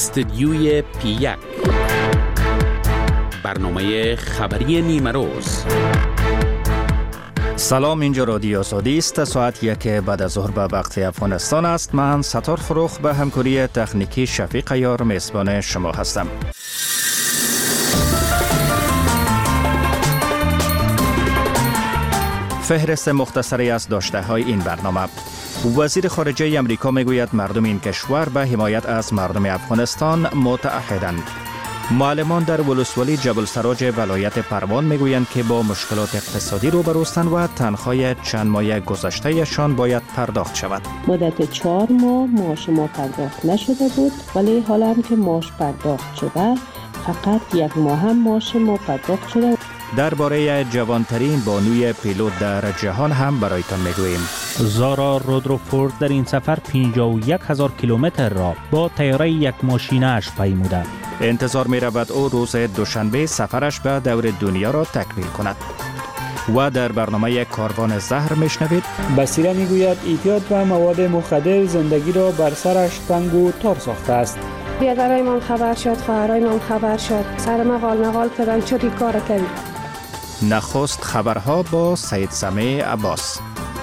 استدیوی P1 برنامه خبری نیمه روز. سلام، اینجا رادیو آزادی است. ساعت 1 بعد از ظهر به وقت افغانستان است. من ستار فروخ به همکاری تکنیکی شفیق یار میزبان شما هستم. فهرست مختصری از داشته‌های این برنامه. وزیر خارجه امریکا میگوید مردم این کشور به حمایت از مردم افغانستان متعهدند. معلمان در ولسوالی جبل سراج ولایت پروان میگویند که با مشکلات اقتصادی روبروستند و تنخواه چند ماه گذشته‌شان باید پرداخت شود. مدت 4 ماه معاش ما پرداخت نشده بود، ولی حالا هم که معاش پرداخت شده، فقط 1 ماه هم معاش ما پرداخت شده. درباره جوانترین بانوی پیلوت در جهان هم برایتان میگوییم. زارا رودروفورد در این سفر 51,000 کیلومتر را با طیاره یک ماشینه اش پیموده. انتظار می رود او روز دوشنبه سفرش به دور دنیا را تکمیل کند. و در برنامه کاروان زهر میشنوید. بصیره میگوید اعتیاد به مواد مخدر زندگی را بر سرش تنگ و تار ساخته است. بیادرای من خبر شد، خواهرای من خبر شد، سر مقال کردن، چطوری کار کردی؟ نخست خبرها با سید سمیع عباس.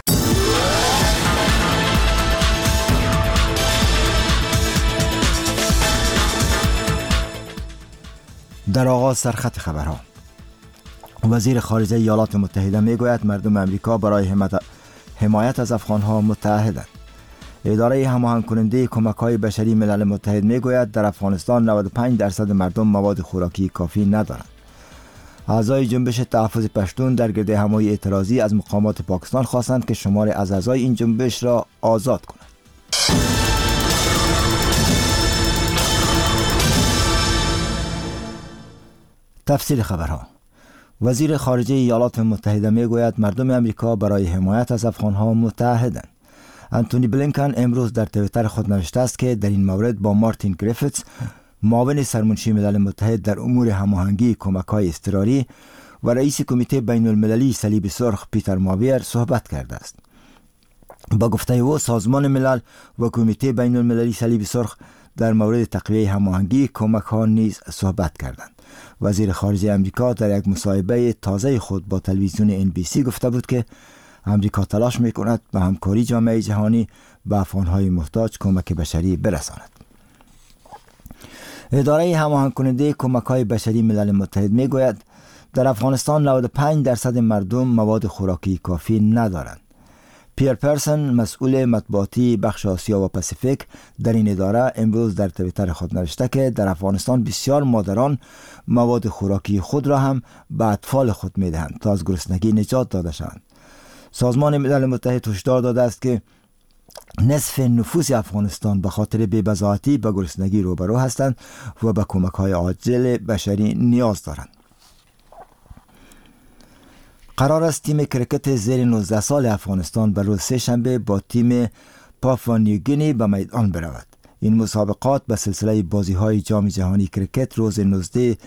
در آغاز سرخط خبرها. وزیر خارجه ایالات متحده میگوید مردم امریکا برای حمایت از افغانها متعهدند. اداره هماهنگ کننده کمک‌های بشری ملل متحد میگوید در افغانستان 95% مردم مواد خوراکی کافی ندارند. اعضای جنبش تحفظ پشتون در گرد همایی اعتراضی از مقامات پاکستان خواستند که شمار از اعضای این جنبش را آزاد کنند. تفصیل خبرها. وزیر خارجه ایالات متحده میگوید مردم امریکا برای حمایت از افغانها متعهدند. انتونی بلینکن امروز در توییتر خود نوشته است که در این مورد با مارتین گریفیتس، معاون سرمنشی ملل متحد در امور هماهنگی کمک‌های اضطراری و رئیس کمیته بین المللی صلیب سرخ پیتر ماویر صحبت کرده است. با گفته او سازمان ملل و کمیته بین المللی صلیب سرخ در مورد تقویه هماهنگی کمک‌ها نیز صحبت کردند. وزیر خارجه امریکا در یک مصاحبه تازه خود با تلویزیون NBC گفته بود که امریکا تلاش می‌کند به همکاری جامعه جهانی به افغان‌های محتاج کمک بشری برساند. اداره هماهنگ کننده کمک‌های بشری ملل متحد میگوید در افغانستان 95% مردم مواد خوراکی کافی ندارند. پیر پرسن، مسئول مطبوعاتی بخش آسیا و پاسیفیک در این اداره، امروز در توییتر خود نوشته که در افغانستان بسیار مادران مواد خوراکی خود را هم به اطفال خود میدهند تا از گرسنگی نجات داده شوند. سازمان ملل متحد هشدار داده است که نصف نفوس افغانستان به خاطر بی‌بضاعتی به گرسنگی روبرو هستند و به کمک‌های عاجل بشری نیاز دارند. قرار است تیم کرکت زیر 19 سال افغانستان به روز سه‌شنبه با تیم پاپوا نیوگینی به میدان برود. این مسابقات به سلسله بازی‌های جام جهانی کرکت روز 19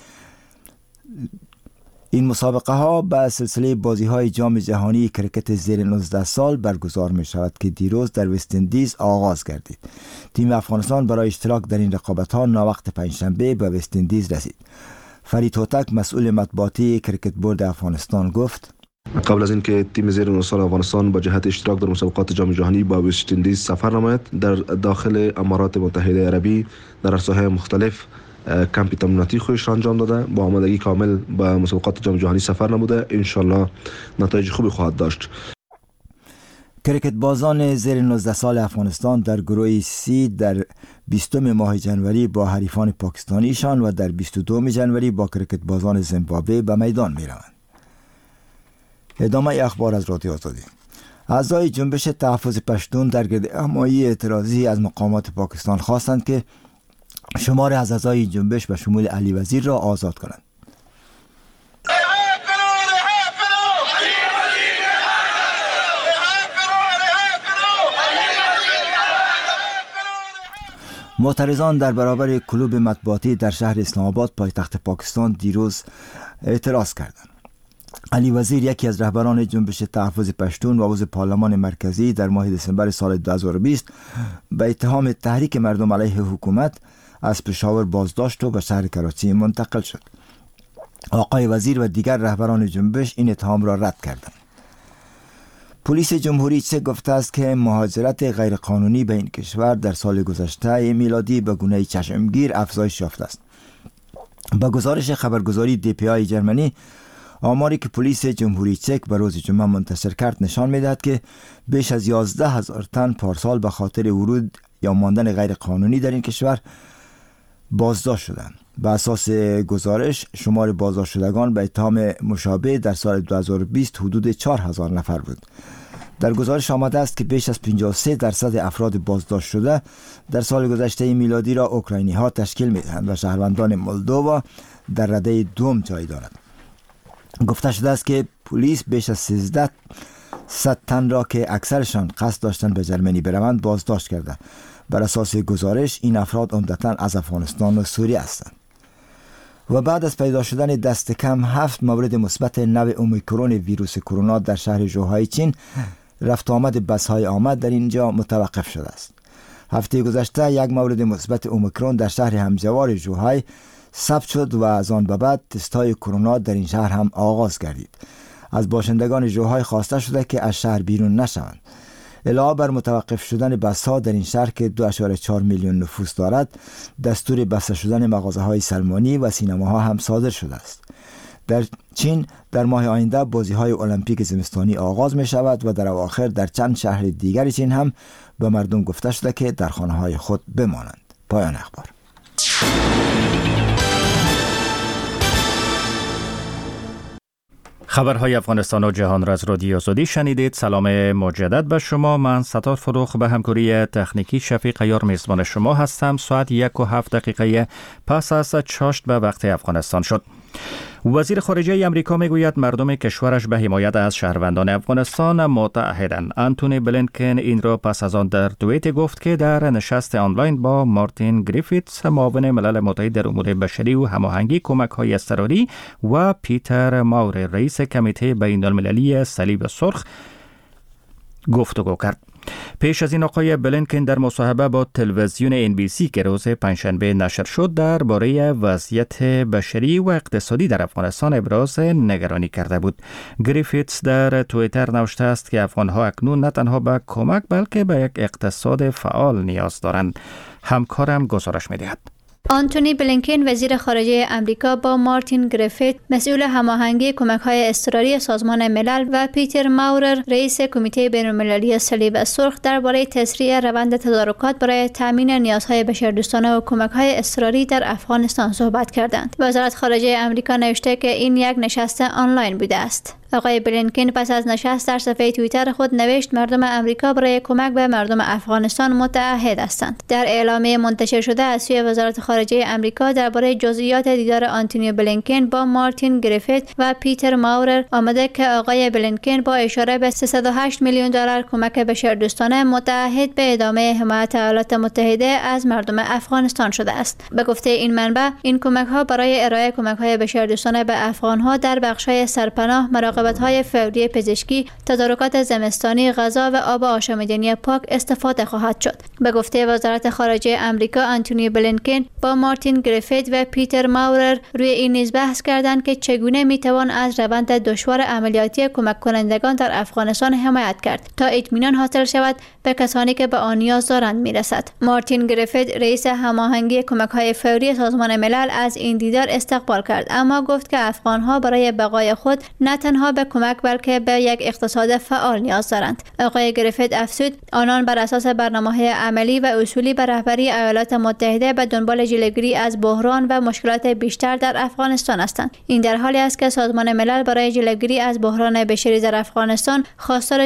این مسابقه ها به سلسله بازی های جام جهانی کرکت زیر 19 سال برگزار می شود که دیروز در وست اندیز آغاز گردید. تیم افغانستان برای اشتراک در این رقابت ها ناوقت پنجشنبه به وست اندیز رسید. فرید هوتک، مسئول مطبوعاتی کرکت بورد افغانستان گفت: قبل از اینکه تیم زیر 19 سال افغانستان با جهت اشتراک در مسابقات جام جهانی با وست اندیز سفر نماید، در داخل امارات متحده عربی در عرصه‌های مختلف کمپ تمریناتی خودش را انجام داده، با آمادگی کامل به مسابقات جام جهانی سفر نموده. انشالله نتایج خوبی خواهد داشت. کرکت بازان زیر 19 سال افغانستان در گروه سی در 20 ماه جنوری با حریفان پاکستانیشان و در 22 جنوری با کرکت بازان زیمبابوه به میدان می روند. ادامه اخبار از رادیو آزادی. اعضای جنبش تحفظ پشتون در گرد همایی اعتراضی از مقامات پاکستان خواستند که شمار از اعضای جنبش به شمول علی وزیر را آزاد کنند. معترضان در برابر کلوب مطبوعاتی در شهر اسلام آباد پایتخت پاکستان دیروز اعتراض کردند. علی وزیر، یکی از رهبران جنبش تحفظ پشتون و عضو پارلمان مرکزی، در ماه دسامبر سال 2020 به اتهام تحریک مردم علیه حکومت از پشاور بازداشت و به شهر کراچی منتقل شد. آقای وزیر و دیگر رهبران جنبش این اتهام را رد کردند. پلیس جمهوری چک گفته است که مهاجرت غیرقانونی به این کشور در سال گذشته میلادی به گونه چشمگیر افزایش یافته است. با گزارش خبرگزاری DPI جرمنی، آماری که پلیس جمهوری چک به روز جمعه منتشر کرد نشان می‌دهد که بیش از 11,000 تن پارسال به خاطر ورود یا ماندن غیرقانونی در این کشور بازداشت شدند. به اساس گزارش، شمار بازداشت شدگان به اتهام مشابه در سال 2020 حدود 4,000 نفر بود. در گزارش آمده است که بیش از 53% افراد بازداشت شده در سال گذشته میلادی را اوکراینی ها تشکیل می‌دهند و شهروندان مولدووا در رده دوم جای دارند. گفته شده است که پلیس بیش از 1300 تن را که اکثرشان قصد داشتند به جرمنی بروند بازداشت کرده. بر اساس گزارش این افراد عمدتاً از افغانستان و سوریه هستند. و بعد از پیدا شدن دست کم 7 مورد مثبت نوع اومیکرون ویروس کرونا در شهر ژوهای چین، رفت آمد بس‌های آمد در اینجا متوقف شده است. هفته گذشته یک مورد مثبت اومیکرون در شهر همجوار ژوهای ثبت شد و از آن به بعد تست‌های کرونا در این شهر هم آغاز گردید. از باشندگان ژوهای خواسته شده که از شهر بیرون نشوند. علاوه بر متوقف شدن بس‌ها در این شهر که 2.4 میلیون نفوس دارد، دستور بسته شدن مغازه‌های سلمانی و سینماها هم صادر شده است. در چین در ماه آینده بازی‌های المپیک زمستانی آغاز می شود و در اواخر در چند شهر دیگر چین هم به مردم گفته شده که در خانه‌های خود بمانند. پایان اخبار. خبرهای افغانستان و جهان را از رادیو آزادی شنیدید. سلام مجدد به شما. من ستار فروخ به همکاری تکنیکی شفیق عیار میزبان شما هستم. ساعت 1:07 پس از چاشت به وقت افغانستان شد. وزیر خارجه امریکا میگوید مردم کشورش به حمایت از شهروندان افغانستان متعهدند. آنتونی بلینکن این را پس از آن در توییت گفت که در نشست آنلاین با مارتین گریفیتس، معاون ملل متحد در امور بشری و هماهنگی کمک‌های اضطراری، و پیتر ماور، رئیس کمیته بین‌المللی صلیب سرخ، گفتگو کرد. پیش از این آقای بلینکن در مصاحبه با تلویزیون NBC که روز پنجشنبه نشر شد درباره وضعیت بشری و اقتصادی در افغانستان ابراز نگرانی کرده بود. گریفیتس در توییتر نوشته است که افغانها اکنون نه تنها به کمک بلکه به یک اقتصاد فعال نیاز دارند. همکارم گزارش می‌دهد. آنتونی بلینکن وزیر خارجه امریکا با مارتین گریفیت مسئول هماهنگی کمک‌های اضطراری سازمان ملل و پیتر ماورر رئیس کمیته بین‌المللی صلیب سرخ درباره تسریع روند تدارکات برای تامین نیازهای بشردوستانه و کمک‌های اضطراری در افغانستان صحبت کردند. وزارت خارجه امریکا نوشته که این یک نشست آنلاین بوده است. آقای بلینکن پس از نشست در صفحه توییتر خود نوشت مردم امریکا برای کمک به مردم افغانستان متعهد هستند. در اعلامیه منتشر شده از سوی وزارت خارجه امریکا درباره جزئیات دیدار آنتونی بلینکن با مارتین گریفیت و پیتر ماورر آمده که آقای بلینکن با اشاره به 308 میلیون دلار کمک بشردوستانه متعهد به ادامه حمایت ایالات متحده از مردم افغانستان شده است. به گفته این منبع، این کمک‌ها برای ارائه کمک‌های بشردوستانه به افغان‌ها در بخش‌های سرپناه، مراقبت‌های فوری پزشکی، تدارکات زمستانی، غذا و آب آشامیدنی پاک استفاده خواهد شد. به گفته وزارت خارجه امریکا، آنتونی بلینکن با مارتین گریفیت و پیتر ماورر روی این نیز بحث کردند که چگونه میتوان از روند دشوار عملیاتی کمک کنندگان در افغانستان حمایت کرد تا اطمینان حاصل شود به کسانی که به آن نیاز دارند میرسد. مارتین گریفیت رئیس هماهنگی کمک‌های فوری سازمان ملل از این دیدار استقبال کرد، اما گفت که افغان‌ها برای بقای خود نه تنها به کمک بلکه به یک اقتصاد فعال نیاز دارند. آقای گریفیت افزود آنان بر اساس برنامه‌های عملی و اصولی به رهبری ایالات متحده به دنبال جلوگیری از بحران و مشکلات بیشتر در افغانستان هستند. این در حالی است که سازمان ملل برای جلوگیری از بحران بشری در افغانستان خواستار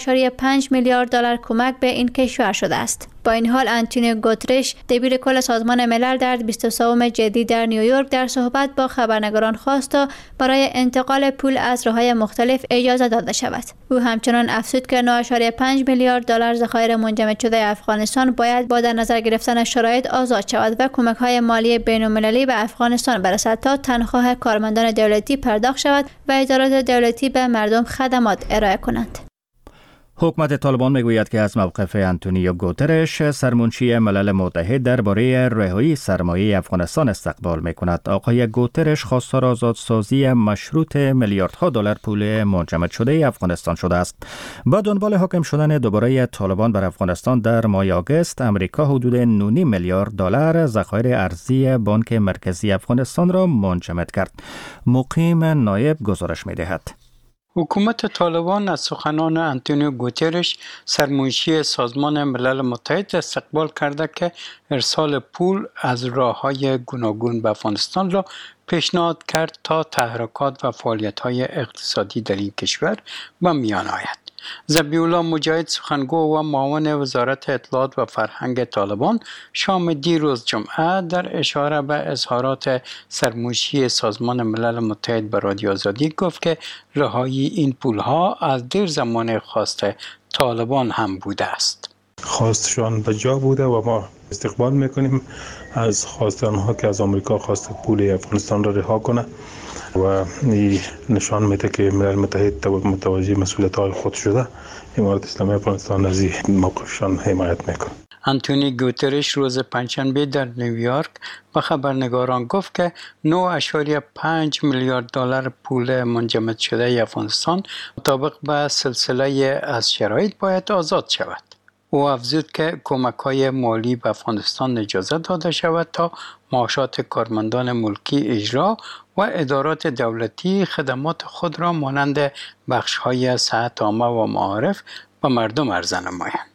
4.5 میلیارد دلار کمک به این کشور شده است. با این حال آنتونیو گوترش دبیر کل سازمان ملل در 23 جدی در نیویورک در صحبت با خبرنگاران خواست تا برای انتقال پول از راه‌های مختلف اجازه داده شود. او همچنان افزود که 9.5 میلیارد دلار ذخایر منجمد شده افغانستان باید با در نظر گرفتن شرایط آزاد شود و کمک‌های مالی بین‌المللی به افغانستان برسد تا تنخواه کارمندان دولتی پرداخت شود و ادارات دولتی به مردم خدمات ارائه کنند. حکومت طالبان میگوید که از موقف آنتونیو گوترش سرمنشی ملل متحد درباره رهایی سرمایه افغانستان استقبال میکند. آقای گوترش خواستار آزادسازی مشروط میلیاردها دلار پول منجمد شده افغانستان شده است. با دنبال حاکم شدن دوباره طالبان بر افغانستان در ماه آگوست، امریکا حدود 9.5 میلیارد دلار ذخایر ارزی بانک مرکزی افغانستان را منجمد کرد. مقیم نایب گزارش می‌دهد. حکومت طالبان از سخنان آنتونیو گوترش سرمنشی سازمان ملل متحد استقبال کرده که ارسال پول از راه‌های گوناگون به افغانستان را پیشنهاد کرد تا تحرکات و فعالیت‌های اقتصادی در این کشور به میان آید. ذبیح الله مجاهد سخنگو و معاون وزارت اطلاعات و فرهنگ طالبان شام دیروز جمعه در اشاره به اظهارات سرمنشی سازمان ملل متحد به رادیو آزادی گفت که رهایی این پولها از دیر زمان خواست طالبان هم بوده است. خواستشان به جا بوده و ما استقبال میکنیم از خواست آنها که از آمریکا خواست پول افغانستان را رها کنه و این نشان میده که ملل متحد متوجه مسئولیت‌های خود شده. امارت اسلامی افغانستان از این موقفشان حمایت میکنه. آنتونی گوترش روز پنجشنبه در نیویورک به خبرنگاران گفت که 9.5 میلیارد دلار پول منجمد شده افغانستان مطابق به سلسله از شرایط باید آزاد شود. او افزود که کمک‌های مالی به افغانستان اجازه داده شود تا معاشات کارمندان ملکی اجرا و ادارات دولتی خدمات خود را مانند بخش‌های صحت عامه و معارف به مردم عرضه نمایند.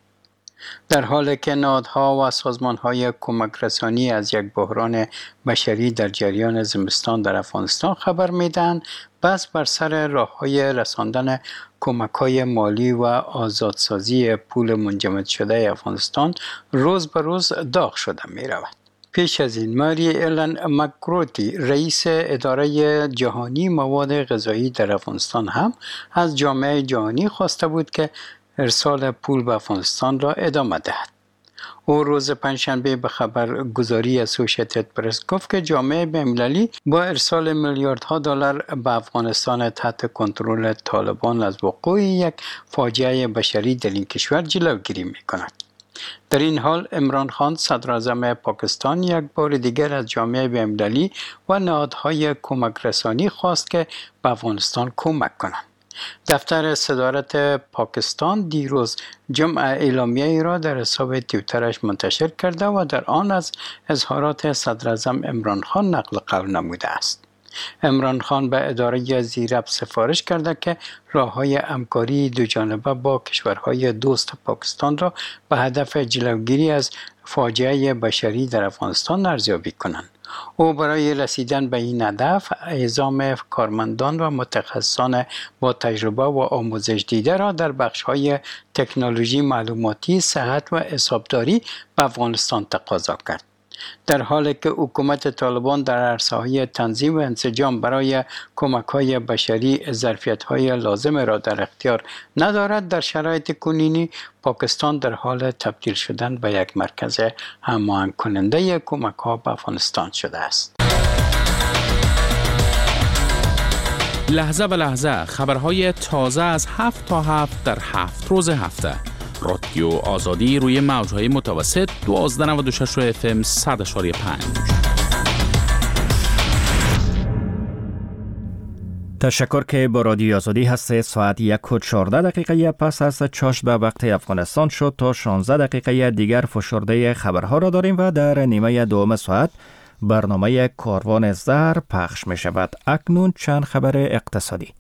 در حالی که نهادها و سازمان‌های کمک رسانی از یک بحران بشری در جریان زمستان در افغانستان خبر می‌دهند، بس بر سر راه‌های رساندن کمک‌های مالی و آزادسازی پول منجمد شده افغانستان روز به روز داغ شده می‌رود. پیش از این ماری ایلن مکروتی رئیس اداره جهانی مواد غذایی در افغانستان هم از جامعه جهانی خواسته بود که ارسال پول به افغانستان را ادامه دهد. او روز پنجشنبه به خبرگزاری اسوسییتد پرس گفت که جامعه بین‌المللی با ارسال میلیاردها دلار به افغانستان تحت کنترل طالبان از وقوع یک فاجعه بشری در این کشور جلوگیری می‌کند. در این حال عمران خان صدراعظم پاکستان یک بار دیگر از جامعه بین‌المللی و نهادهای کمک رسانی خواست که به افغانستان کمک کنند. دفتر صدارت پاکستان دیروز جمعه اعلامیه‌ای را در حساب توییترش منتشر کرده و در آن از اظهارات صدراعظم عمران خان نقل قول نموده است. عمران خان به اداره زیرب سفارش کرده که راه‌های همکاری دوجانبه با کشورهای دوست پاکستان را به هدف جلوگیری از فاجعه بشری در افغانستان ارزیابی کنند. او برای رسیدن به این هدف اعزام کارمندان و متخصصان با تجربه و آموزش دیده را در بخش‌های تکنولوژی معلوماتی، صحت و حسابداری به افغانستان تقاضا کرد. در حالی که حکومت طالبان در عرصه‌های تنظیم و انسجام برای کمک‌های بشری ظرفیت‌های لازم را در اختیار ندارد، در شرایط کنونی پاکستان در حال تبدیل شدن به یک مرکز هماهنگ کننده کمک‌ها به افغانستان شده است. لحظه به لحظه خبرهای تازه از 7 تا 7 در 7 روز هفته. رادیو آزادی روی موج‌های متوسط 1296 FM 100.5. تشکر که با رادیو آزادی هستید. ساعت 1:14 پس از چاشت به وقت افغانستان شد تا 16 دقیقه دیگر فشرده خبرها را داریم و در نیمه دوم ساعت برنامه کاروان زر پخش می شود. اکنون چند خبر اقتصادی.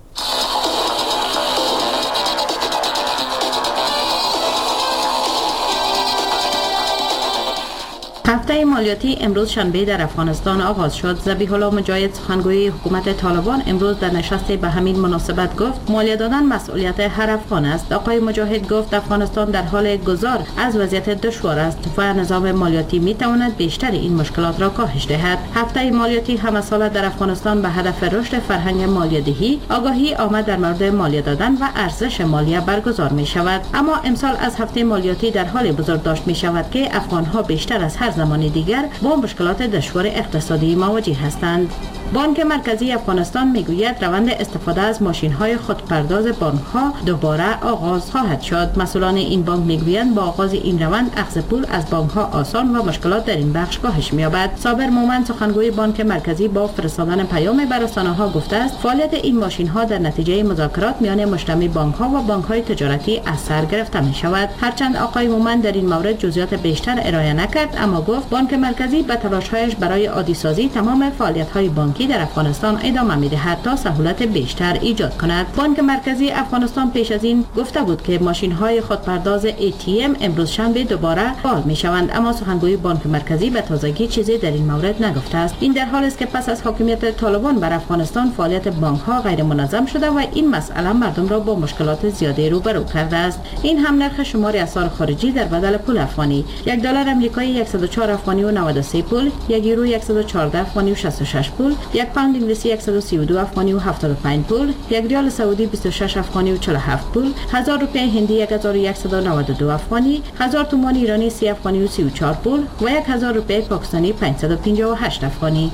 هفته مالیاتی امروز شنبه در افغانستان آغاز شد. ذبیح الله مجاهد سخنگوی حکومت طالبان امروز در نشست به همین مناسبت گفت مالیه دادن مسئولیت هر افغان است. آقای مجاهد گفت افغانستان در حال گذار از وضعیت دشوار است و نظام مالیاتی می تواند بیشتر این مشکلات را کاهش دهد. هفته مالیاتی همه ساله در افغانستان به هدف رشد فرهنگ مالیه دهی، آگاهی عامه در مورد مالیه دادن و ارزش مالیه برگزار می شود. اما امسال از هفته مالیاتی در حال بزرگداشت می شود که افغانها بیشتر از هر زمان دیگر با مشکلات دشوار اقتصادی مواجه هستند. بانک مرکزی افغانستان میگوید روند استفاده از ماشین‌های خودپرداز بانک‌ها دوباره آغاز خواهد شد. مسئولان این بانک میگویند با آغاز این روند اخذ پول از بانک‌ها آسان و مشکلات در این بخش کاهش می‌یابد. صابر مومن سخنگوی بانک مرکزی با فرستادن پیام بر رسانه‌ها گفته است فعالیت این ماشین‌ها در نتیجه مذاکرات میان مجتمع بانک‌ها و بانک‌های تجارتی از سر گرفته می‌شود. هرچند آقای مومن در این مورد جزئیات بیشتر ارائه نکرد، اما گفت بانک مرکزی به تلاش‌هایش برای عادی‌سازی تمام فعالیت‌های بانکی در افغانستان ادامه می‌دهد تا سهولت بیشتر ایجاد کند. بانک مرکزی افغانستان پیش از این گفته بود که ماشین‌های خودپرداز ATM امروز شنبه دوباره فعال می‌شوند، اما سخنگوی بانک مرکزی به تازگی چیزی در این مورد نگفته است. این در حالی است که پس از حاکمیت طالبان بر افغانستان فعالیت بانک‌ها غیر منظم شده و این مسئله مردم را با مشکلات زیادی روبرو کرده است. این هم نرخ شمار اسعار خارجی در بدل پول افغانی: $1 آمریکایی 104 افغانی و 93 پول، یک یورو 114 افغانی و 66 پول، یک پوند انگلیسی 132 افغانی و 75 پول، یک ریال سعودی 26 افغانی و 47 پول، 1000 روپیه هندی 1192 افغانی، 1000 تومان ایرانی 30 افغانی و 34 پول و 1000 روپیه پاکستانی 558 افغانی.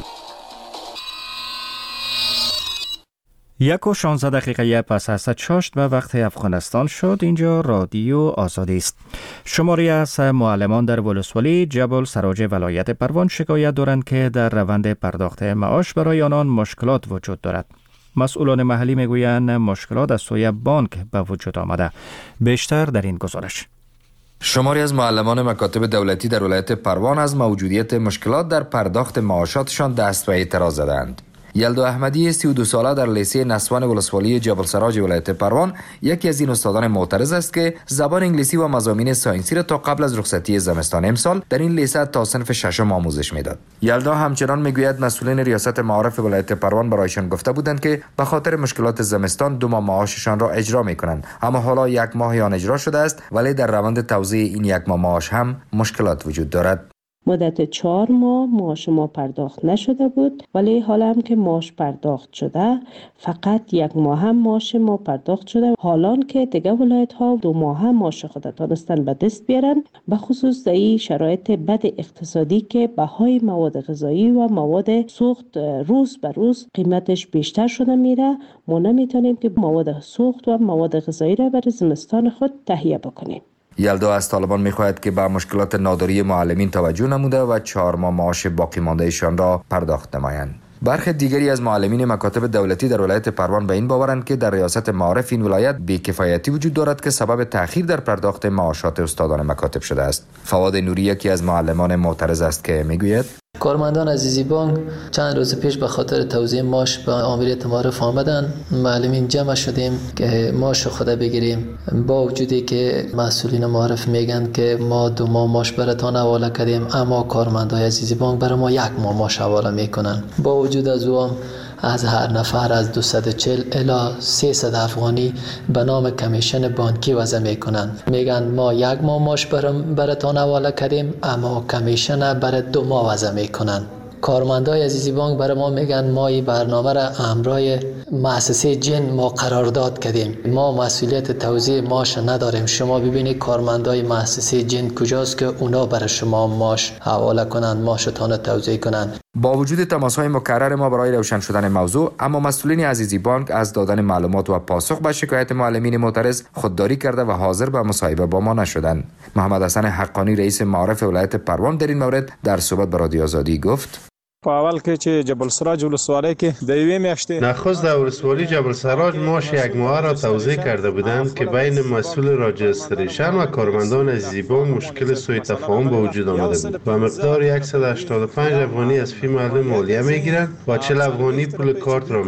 1:16 پس از 6 به وقت افغانستان شد. اینجا رادیو آزادی است. شماری از معلمان در ولسوالی جبل سراج ولایت پروان شکایت دارند که در روند پرداخت معاش برای آنان مشکلات وجود دارد. مسئولان محلی میگویند مشکلات از سوی بانک به وجود آمده. بیشتر در این گزارش. شماری از معلمان مکاتب دولتی در ولایت پروان از موجودیت مشکلات در پرداخت معاشاتشان دست به اعتراض زدند. یلدا احمدی 32 ساله در لیسه نسوان ولسوالی جبل سراج ولایت پروان یکی از این استادان معترض است که زبان انگلیسی و مضامین ساینسی را تا قبل از رخصتی زمستان امسال در این لیسه تا صنف 6 آموزش میداد. یلدا همچنان میگوید مسئولین ریاست معارف ولایت پروان برایشان گفته بودند که به خاطر مشکلات زمستان 2 ماه معاششان را اجرا میکنند، اما حالا 1 ماه آن اجرا شده است، ولی در روند توزیع این 1 ماه معاش هم مشکلات وجود دارد. مدت 4 ماه معاش ما پرداخت نشده بود، ولی حالا هم که معاش پرداخت شده فقط 1 ماه هم معاش ما پرداخت شده. حالا که دیگه ولایت ها 2 ماه هم معاش خود تانستن به دست بیارن، به خصوص در این شرایط بد اقتصادی که بهای مواد غذایی و مواد سوخت روز به روز قیمتش بیشتر شده میره، ما نمیتونیم که مواد سوخت و مواد غذایی را برای زمستان خود تهیه بکنیم. یلدا از طالبان می‌خواهد که به مشکلات ناداری معلمین توجه نموده و 4 ماه معاش باقی ماندهشان را پرداخت نمایند. برخی دیگری از معلمین مکاتب دولتی در ولایت پروان به این باورند که در ریاست معارف این ولایت بی‌کفایتی وجود دارد که سبب تأخیر در پرداخت معاشات استادان مکاتب شده است. فواد نوری یکی از معلمان معترض است که میگوید کارمندان عزیزی بانک چند روز پیش به خاطر توزیع معاش به آمریت معارف آمدن. معلمین جمع شدیم که معاش خود بگیریم، با وجودی که مسئولین معارف میگن که ما 2 ماه معاش براتان حواله کردیم، اما کارمندای عزیزی بانک برای ما 1 ماه معاش حواله میکنن. با وجود از او از هر نفر از 240 الی 300 افغانی به نام کمیشن بانکی وضع میکنن. میگن ما 1 ماه معاش براتان حواله کردیم، اما کمیشن برای 2 ماه وضع میکنن. کارمندای عزیزی بانک برای ما میگن ما این برنامه را همراه مؤسسه جن ما قرارداد کردیم، ما مسئولیت توزیع معاش نداریم. شما ببینید کارمندای مؤسسه جن کجاست که اونا برای شما معاش حواله کنند، معاشتان توزیع کنند. با وجود تماس‌های مکرر ما برای روشن شدن موضوع، اما مسئولین عزیزی بانک از دادن معلومات و پاسخ به شکایت معلمین معترض خودداری کرده و حاضر به مصاحبه با ما نشدند. محمد حسن حقانی رئیس معارف ولایت پروان در این مورد در صحبت با رادیو آزادی گفت په اول کې چې جبل سراج ولسوالۍ کې د یوې میاشتې نخست در ولسوالی جبل سراج معاش 1 ماه را توزیع کرده بودند که بین مسئول راجستریشن و کارمندان عزیزی بانک مشکل سوء تفاهم به وجود آمده بود و مقدار 185 افغانی از فی معلم مالیه میگیرند و 40 افغانی پول کارت را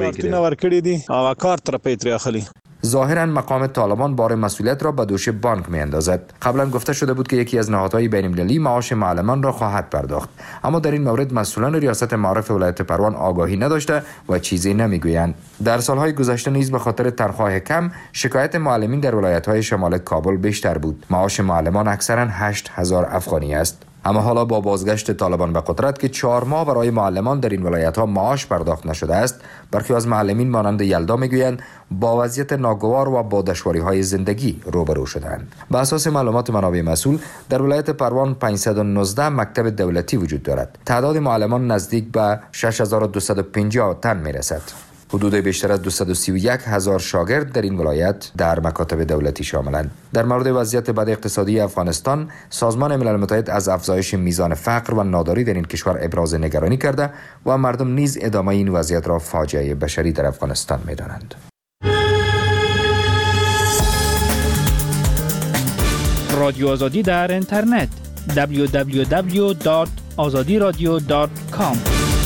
میگیرند. ظاهراً مقام طالبان بار مسئولیت را به دوش بانک میاندازد. قبلا گفته شده بود که یکی از نهادهای بین‌المللی معاش معلمان را خواهد پرداخت، اما در این مورد مسئولان ریاست معارف ولایت پروان آگاهی نداشته و چیزی نمیگویند. در سالهای گذشته نیز به خاطر تنخواه کم شکایت معلمین در ولایت‌های شمال کابل بیشتر بود. معاش معلمان اکثراً 8000 افغانی است. اما حالا با بازگشت طالبان به قدرت که 4 ماه برای معلمان در این ولایت‌ها معاش پرداخت نشده است، برخی از معلمین مانند یلدا میگویند با وضعیت ناگوار و با دشواری‌های زندگی روبرو شدند. به اساس معلومات منابع مسئول، در ولایت پروان 519 مکتب دولتی وجود دارد. تعداد معلمان نزدیک به 6250 تن میرسد. حدود بیشتر از 231,000 شاگرد در این ولایت در مکاتب دولتی شاملند. در مورد وضعیت بد اقتصادی افغانستان، سازمان ملل متحد از افزایش میزان فقر و ناداری در این کشور ابراز نگرانی کرده و مردم نیز ادامه این وضعیت را فاجعه بشری در افغانستان می‌دانند. رادیو آزادی در اینترنت www.azadiradio.com.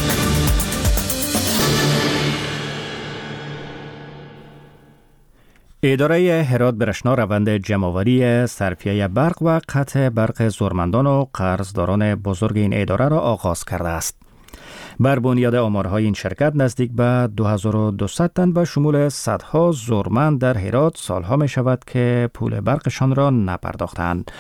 اداره هرات برشنا روند جمع‌آوری صرفیه برق و قطع برق زورمندان و قرضداران بزرگ این اداره را آغاز کرده است. بر بنیاد آمارهای این شرکت نزدیک به 2200 تن به شمول صدها زورمند در هرات سالها می شود که پول برقشان را نپرداختند.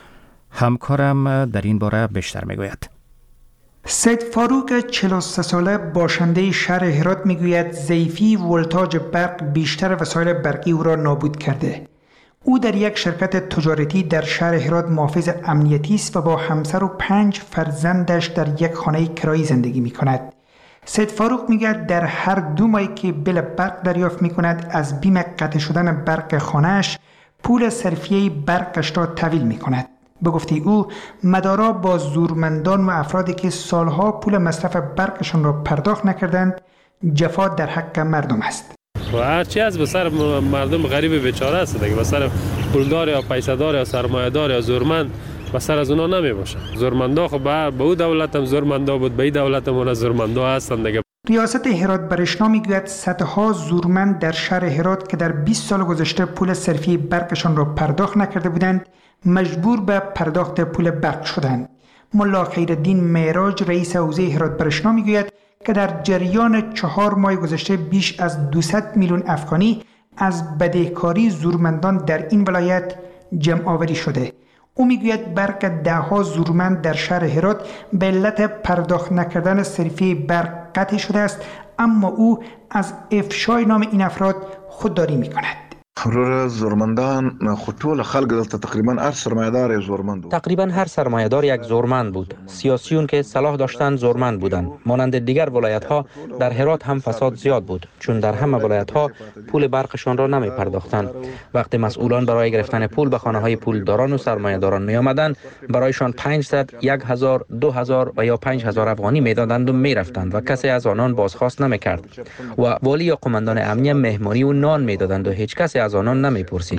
همکارم در این باره بیشتر می گوید. سید فاروق 43 ساله باشنده شهر هرات میگوید ضعیفی ولتاژ برق بیشتر وسایل برقی او را نابود کرده. او در یک شرکت تجارتی در شهر هرات محافظ امنیتی است و با همسر و 5 فرزندش در یک خانه کرایی زندگی می کند. سید فاروق میگوید در هر 2 ماهی که بیل برق دریافت می کند از بیم قطع شدن برق خانهش پول صرفیه برقش را تحویل می کند. به گفته او مدارا با زورمندان و افرادی که سالها پول مصرف برقشان را پرداخت نکردند جفا در حق مردم است. و هرچی از به سر مردم غریب بیچاره است دیگه، به سر پولدار یا پیسه‌دار یا سرمایه‌دار یا زورمند به سر از اونا نمی باشه. زورمندا خب به او دولت هم زورمندا بود، به این دولت هم زورمندا هستند دیگه. ریاست هرات برشنا میگوید صدها زورمند در شهر هرات که در 20 سال گذشته پول صرفی برقشان را پرداخت نکرده بودند مجبور به پرداخت پول برق شدند. ملا خیرالدین معراج رئیس حوزه هرات برشنا میگوید که در جریان 4 ماه گذشته بیش از 200 میلیون افغانی از بدهکاری زورمندان در این ولایت جمع آوری شده. او میگوید برق 10 زورمند در شهر هرات به علت پرداخت نکردن صرفی برق قطع شده است، اما او از افشای نام این افراد خودداری میکند. زورمندان خطول خلق دلتا تقریبا هر سرمایه‌دار زورمند بود. تقریبا هر سرمایه‌دار یک زورمند بود. سیاسیون که صلاح داشتند زورمند بودند. مانند دیگر ولایت‌ها در هرات هم فساد زیاد بود، چون در همه ولایت‌ها پول برقشان را نمی پرداختند. وقتی مسئولان برای گرفتن پول به خانه‌های پولداران و سرمایه‌داران می آمدند، برایشان 500، 1000، 2000 و یا 5000 افغانی میدادند و میرفتند و کسی از آنان بازخواست نمی‌کرد. و والی یا قماندان امنیه مهمانی و نان میدادند و هیچ کسی از آنان نمیپرسید.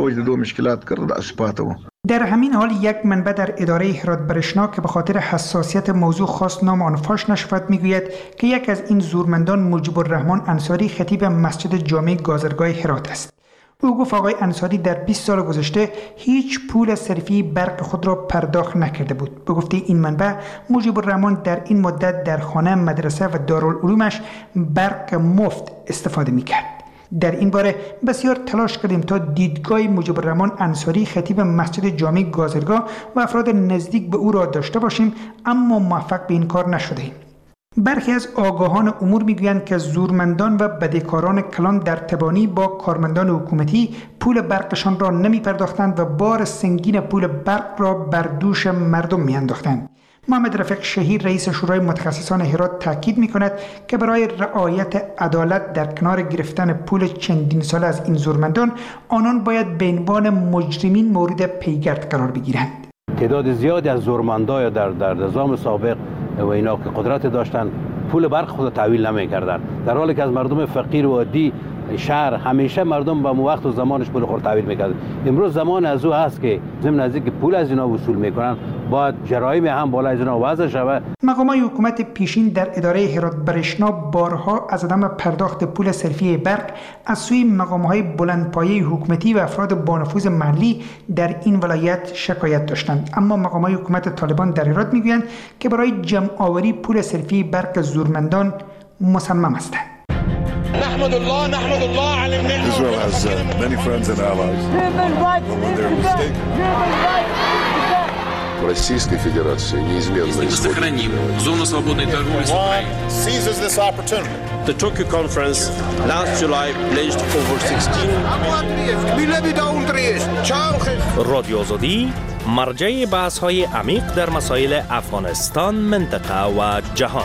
در همین حال یک منبع در اداره هرات برشنا که به خاطر حساسیت موضوع خاص نام آن فاش نشود میگوید که یک از این زورمندان مجیب الرحمن انصاری خطیب مسجد جامع گازرگاه هرات است. او گفت آقای انصاری در 20 سال گذشته هیچ پول صرفی برق خود را پرداخت نکرده بود. به گفته این منبع مجیب الرحمن در این مدت در خانه، مدرسه و دارالعلومش برق مفت استفاده میکرد. در این باره بسیار تلاش کردیم تا دیدگاه مجیب الرحمن انصاری خطیب مسجد جامع گازرگاه و افراد نزدیک به او را داشته باشیم، اما موفق به این کار نشدیم. برخی از آگاهان امور میگویند که زورمندان و بدهکاران کلان در تبانی با کارمندان حکومتی پول برقشان را نمی پرداختند و بار سنگین پول برق را بر دوش مردم می انداختند. محمد رفیق شهیر رئیس شورای متخصصان هرات تاکید می کند که برای رعایت عدالت در کنار گرفتن پول چندین ساله از این زورمندان، آنان باید به عنوان مجرمین مورد پیگرد قرار بگیرند. تعداد زیادی از زورمندا در نظام سابق و اینا که قدرت داشتن پول برق خود تحویل نمی‌کردند، در حالی که از مردم فقیر و عادی شهر همیشه مردم با وقت و زمانش پول خود تحویل می‌کرد. امروز زمان از او هست که ضمن از اینکه پول از اینا وصول می‌کنن باید جرایم هم بالا از اینا وضع شود. مقامات حکومت پیشین در اداره هرات برشنا بارها از عدم پرداخت پول صرفی برق از سوی مقام‌های بلندپایه حکومتی و افراد با نفوذ محلی در این ولایت شکایت داشتند، اما مقامات حکومت طالبان در هرات میگویند که برای جمع آوری پول صرفی برق زورمندان مصمم هستند. نحمد الله على النعمة. Israel has many friends and allies. Human rights. в Российской Федерации неизменно Если мы сохраним зону свободной торговли с Украиной. The Tokyo conference last July pledged over 16 رادیو آزادی مرجع بحث‌های عمیق در مسائل افغانستان، منطقه و جهان.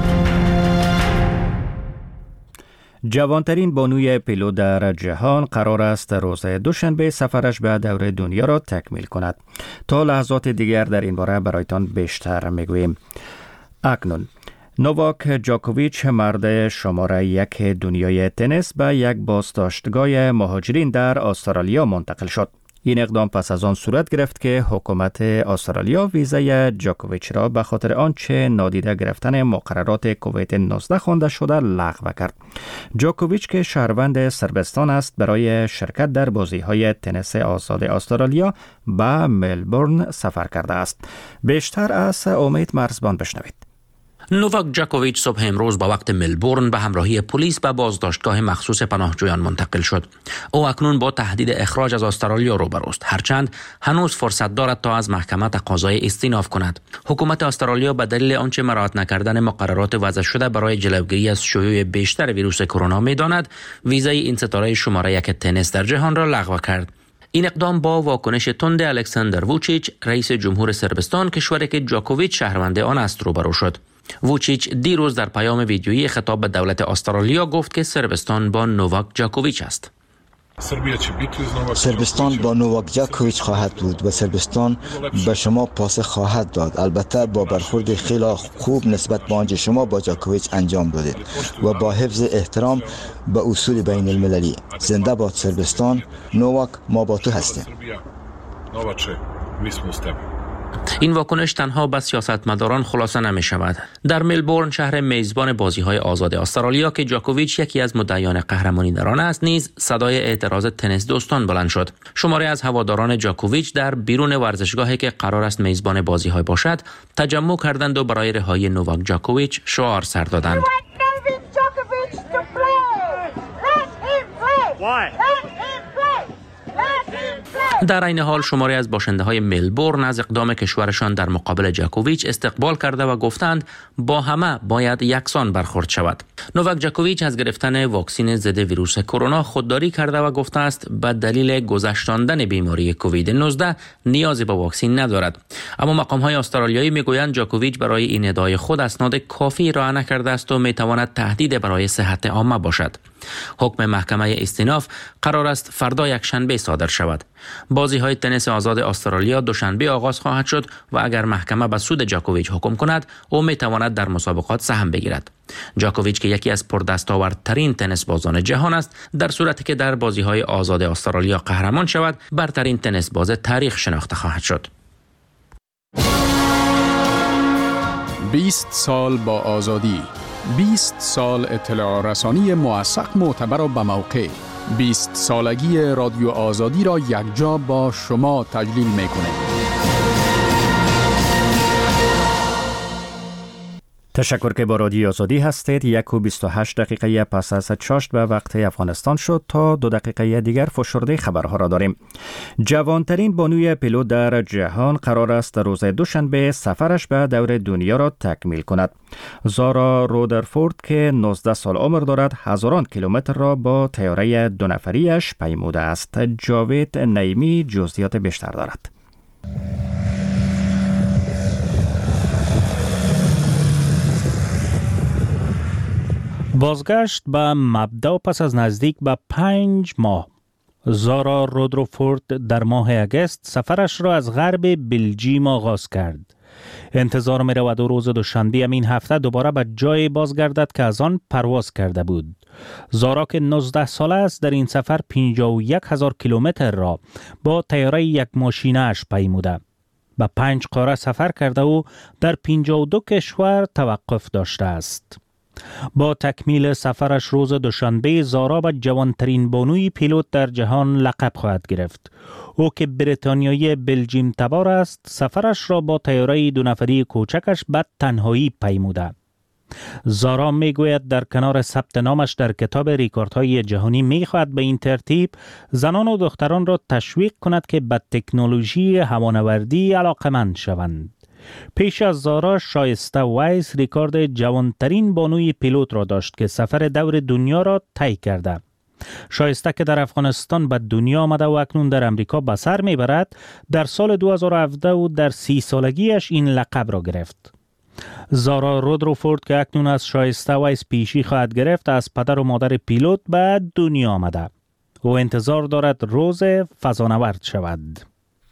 جوانترین بانوی پیلوت در جهان قرار است روز دوشنبه سفرش به دور دنیا را تکمیل کند. تا لحظات دیگر در این باره برایتان بیشتر میگوییم. اکنون نوواک جاکوویچ، مرد شماره 1 دنیای تنیس، به یک بازداشتگاه مهاجرین در استرالیا منتقل شد. این اقدام پس از آن صورت گرفت که حکومت استرالیا ویزای جاکوویچ را به خاطر آنچه نادیده گرفتن مقررات کووید 19 خوانده شده لغو کرد. جاکوویچ که شهروند صربستان است، برای شرکت در بازی‌های تنیس آزاد استرالیا به ملبورن سفر کرده است. بیشتر از امید مرزبان بشنوید. نوواک جاکوویچ صبح امروز با وقت ملبورن به همراهی پلیس به بازداشتگاه مخصوص پناهجویان منتقل شد. او اکنون با تهدید اخراج از استرالیا روبروست، هرچند هنوز فرصت دارد تا از محکمه تقاضای استیناف کند. حکومت استرالیا به دلیل آنچه مراعات نکردن مقررات وضع شده برای جلوگیری از شیوع بیشتر ویروس کرونا می‌داند، ویزای این ستاره شماره 1 تنیس در جهان را لغو کرد. این اقدام با واکنش تند الکساندر ووچیچ، رئیس جمهور صربستان، کشوری که جاکوویچ شهروند آن است، روبرو شد. ووچیچ دیروز در پیام ویدیویی خطاب به دولت استرالیا گفت که صربستان با نوواک جاکوویچ است. صربستان با نوواک جاکوویچ خواهد بود و صربستان به شما پاسخ خواهد داد، البته با برخورد خیلی خوب نسبت به آنچه شما با جاکوویچ انجام دادید و با حفظ احترام به اصول بین المللی. زنده باد صربستان. نوواک، ما با تو هستیم. این واکنش تنها به سیاستمداران خلاصه نمی شود. در ملبورن، شهر میزبان بازی‌های آزاد استرالیا که جاکوویچ یکی از مدعیان قهرمانی در آن است، نیز صدای اعتراض تنیس دوستان بلند شد. شماری از هواداران جاکوویچ در بیرون ورزشگاهی که قرار است میزبان بازی‌های باشد، تجمع کردند و برای رهایی نوواک جاکوویچ شعار سر دادند. در این حال شماری از باشنده‌های ملبورن از اقدام کشورشان در مقابل جاکوویچ استقبال کرده و گفتند با همه باید یکسان برخورد شود. نوواک جاکوویچ از گرفتن واکسن ضد ویروس کرونا خودداری کرده و گفته است به دلیل گذشتاندن بیماری کووید 19 نیازی به واکسن ندارد. اما مقام‌های استرالیایی میگویند جاکوویچ برای این ادعای خود اسناد کافی ارائه نکرده است و میتواند تهدید برای صحت عامه باشد. حکم محکمه استیناف قرار است فردا یکشنبه صادر شود. بازی‌های تنیس آزاد استرالیا دوشنبه آغاز خواهد شد و اگر محکمه به سود جاکوویچ حکم کند، او میتواند در مسابقات سهم بگیرد. جاکوویچ که یکی از پردستاوردترین تنیس بازان جهان است، در صورتی که در بازی‌های آزاد استرالیا قهرمان شود، برترین تنیس باز تاریخ شناخته خواهد شد. 20 سال با آزادی، 20 سال اطلاع رسانی موثق، معتبر و به موقع. 20 سالگی رادیو آزادی را یکجا با شما تجلیل می‌کنیم. تشکر که با رادیو آزادی هستید. 1:28 دقیقه پس از چاشت به وقت افغانستان شد. تا 2 دقیقه دیگر فشرده خبرها را داریم. جوانترین بانوی پیلوت در جهان قرار است روز دوشنبه سفرش به دور دنیا را تکمیل کند. زارا رودرفورد که 19 سال عمر دارد، هزاران کیلومتر را با طیاره 2 نفریش پیموده است. جاوید نعیمی جزئیات بیشتر دارد. بازگشت به مبدا پس از نزدیک به 5 ماه. زارا رودرفورد در ماه اگست سفرش را از غرب بلژیم آغاز کرد. انتظار می رود روز دوشنبه این هفته دوباره به جای بازگردد که از آن پرواز کرده بود. زارا که 19 ساله است، در این سفر 51,000 کیلومتر را با طیاره یک ماشینه اش پیموده. به 5 قاره سفر کرده و در 52 کشور توقف داشته است. با تکمیل سفرش روز دوشنبه، زارا به جوانترین بانوی پیلوت در جهان لقب خواهد گرفت. او که بریتانیایی بلژیم تبار است، سفرش را با طیاره 2 نفری کوچکش به تنهایی پیموده. زارا میگوید در کنار ثبت نامش در کتاب ریکوردهای جهانی میخواهد به این ترتیب زنان و دختران را تشویق کند که به تکنولوژی هوانوردی علاقمند شوند. پیش از زارا، شایسته وایس ریکورد جوانترین بانوی پیلوت را داشت که سفر دور دنیا را طی کرده. شایسته که در افغانستان به دنیا آمده و اکنون در امریکا به سر میبرد، در سال 2017 و در 30 سالگیش این لقب را گرفت. زارا رودروفورد که اکنون از شایسته وایس پیشی خواهد گرفت، از پدر و مادر پیلوت به دنیا آمده و انتظار دارد روز فضانورد شود.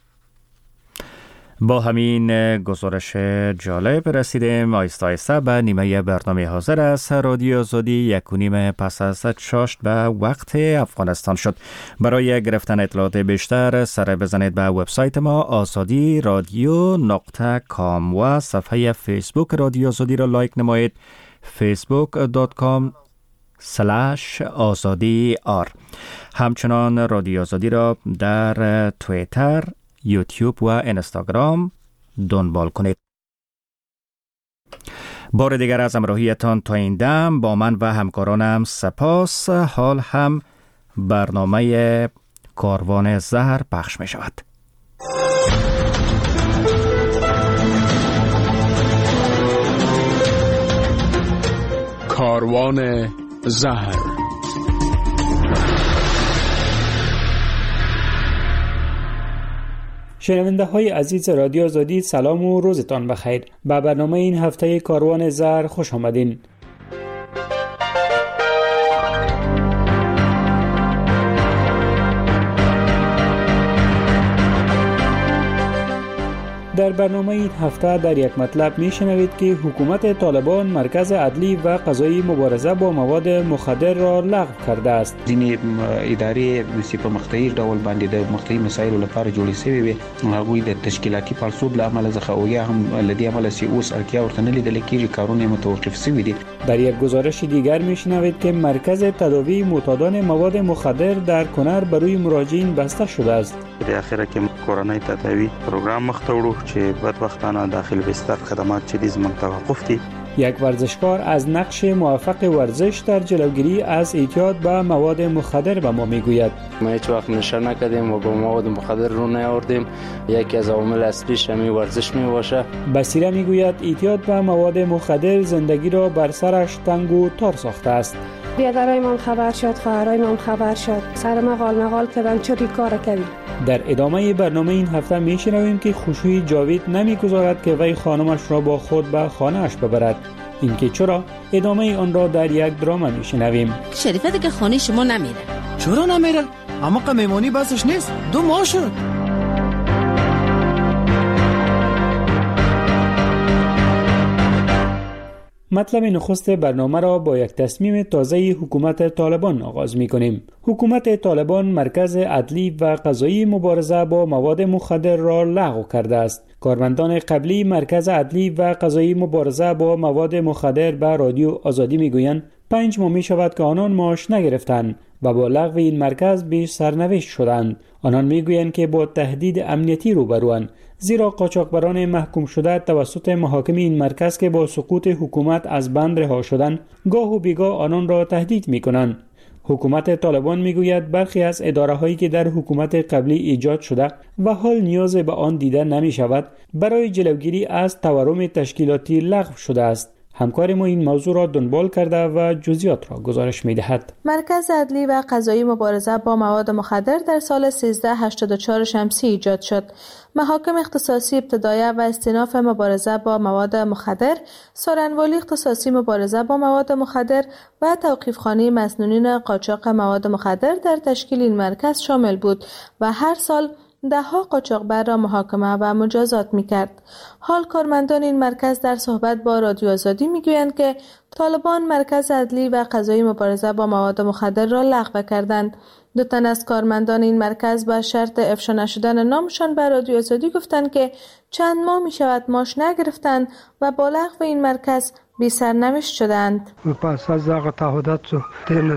با همین گزارش جالب رسیدیم آیسته آیسته به نیمه برنامه حاضر است. رادیو آزادی 1:30 پس از چاشت به وقت افغانستان شد. برای گرفتن اطلاعات بیشتر سر بزنید به وبسایت ما azadi.radio.com و صفحه فیسبوک رادیو آزادی را لایک نمایید facebook.com/azadi_r. همچنان رادیو آزادی را در توییتر، یوتیوب و اینستاگرام دنبال کنید. بار دیگر از همراهیتان تا این دم با من و همکارانم سپاس. حال هم برنامه کاروان زهر پخش می شود. کاروان زهر. شنونده های عزیز رادیو آزادی، سلام و روزتان بخیر. به برنامه این هفته کاروان زهر خوش آمدین. در برنامه این هفته در یک مطلب می شنوید که حکومت طالبان مرکز عدلی و قضایی مبارزه با مواد مخدر را لغو کرده است. ځینې ادارې چې په مختلف ډول باندې د مختلف مسایلو لپاره جوړې شوې وي، هغوی د تشکیلاتي پړسوب له امله څخه او یا هم له دې امله چې اوس اړتیا ورته نه لیدل کېږي، کارونه متوقف شوي دي. در یک گزارش دیگر می شنوید که مرکز تداوی معتادان مواد مخدر در کنر برای مراجعین بسته شده است. در اخیره کې کورنۍ تداوی پروګرام مخ ته وړو چې بدبختانه داخل بستر خدمات چې دې زموږ توقف دي. یک ورزشکار از نقش موفق ورزش در جلوگیری از اعتیاد به مواد مخدر به ما میگوید. ما هیچ وقت نشه نکردیم و با مواد مخدر رو نیاوردیم. یکی از عوامل اصلیش همین ورزش می باشه. بصیره میگوید اعتیاد به مواد مخدر زندگی را بر سرش تنگ و تار ساخته است. بیادرای من خبر شد، خواهرای من خبر شد، سر مقال کردن چوری کار کردی. در ادامه برنامه این هفته میشنویم که خوشوی جاوید نمیگذارد که وی خانمش را با خود به خانه‌اش ببرد. اینکه چرا؟ ادامه آن را در یک دراما میشنویم. شریفه دیگه خانه شما نمیره. چرا نمیره؟ اما قمیمانی بسش نیست. 2 ماه شد. مطلب نخست برنامه را با یک تصمیم تازه حکومت طالبان آغاز می کنیم. حکومت طالبان مرکز عدلی و قضایی مبارزه با مواد مخدر را لغو کرده است. کارمندان قبلی مرکز عدلی و قضایی مبارزه با مواد مخدر به رادیو آزادی می گویند 5 ماه می شود که آنان معاش نگرفتند و با لغو این مرکز به سرنوشت شدند. آنان می گویند که با تهدید امنیتی روبروند، زیرا قاچاقبران محکوم شده توسط محاکم این مرکز که با سقوط حکومت از بند رها شدند گاه و بیگاه آنان را تهدید می کنند. حکومت طالبان می گوید برخی از اداره هایی که در حکومت قبلی ایجاد شده و حال نیاز به آن دیده نمی شود برای جلوگیری از تورم تشکیلاتی لغو شده است. همکار ما این موضوع را دنبال کرده و جزئیات را گزارش می دهد. مرکز عدلی و قضایی مبارزه با مواد مخدر در سال 1384 شمسی ایجاد شد. محاکم اختصاصی ابتدایه و استیناف مبارزه با مواد مخدر، سارنوالی اختصاصی مبارزه با مواد مخدر و توقیفخانه مسنونین قاچاق مواد مخدر در تشکیل این مرکز شامل بود و هر سال 10 قاچاقبر را محاکمه و مجازات می‌کرد. حال کارمندان این مرکز در صحبت با رادیو آزادی می‌گویند که طالبان مرکز عدلی و قضایی مبارزه با مواد مخدر را لغو کردند. 2 تن از کارمندان این مرکز با شرط افشا نشدن نامشان به رادیو آزادی گفتند که چند ماه می‌شود معاش نگرفتند و با لغو این مرکز بی سرنوشت شدند. پس از هغه تعهدات د نظام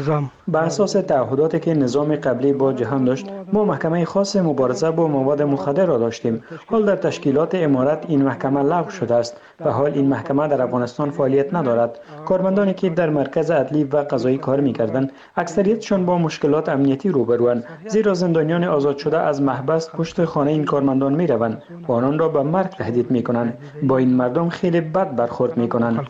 به اساس تعهداتی که نظام قبلی با جهان داشت، ما محکمه خاص مبارزه با مواد مخدر را داشتیم. حال در تشکیلات امارت این محکمه لغو شده است و حال این محکمه در افغانستان فعالیت ندارد. کارمندانی که در مرکز عدلی و قضایی کار می‌کردند، اکثریتشان با مشکلات امنیتی روبروند، زیرا زندانیان آزاد شده از محبس پشت خانه این کارمندان می‌روند و آنان را به مرگ تهدید می‌کنند. با این مردم خیلی بد برخورد می‌کنند.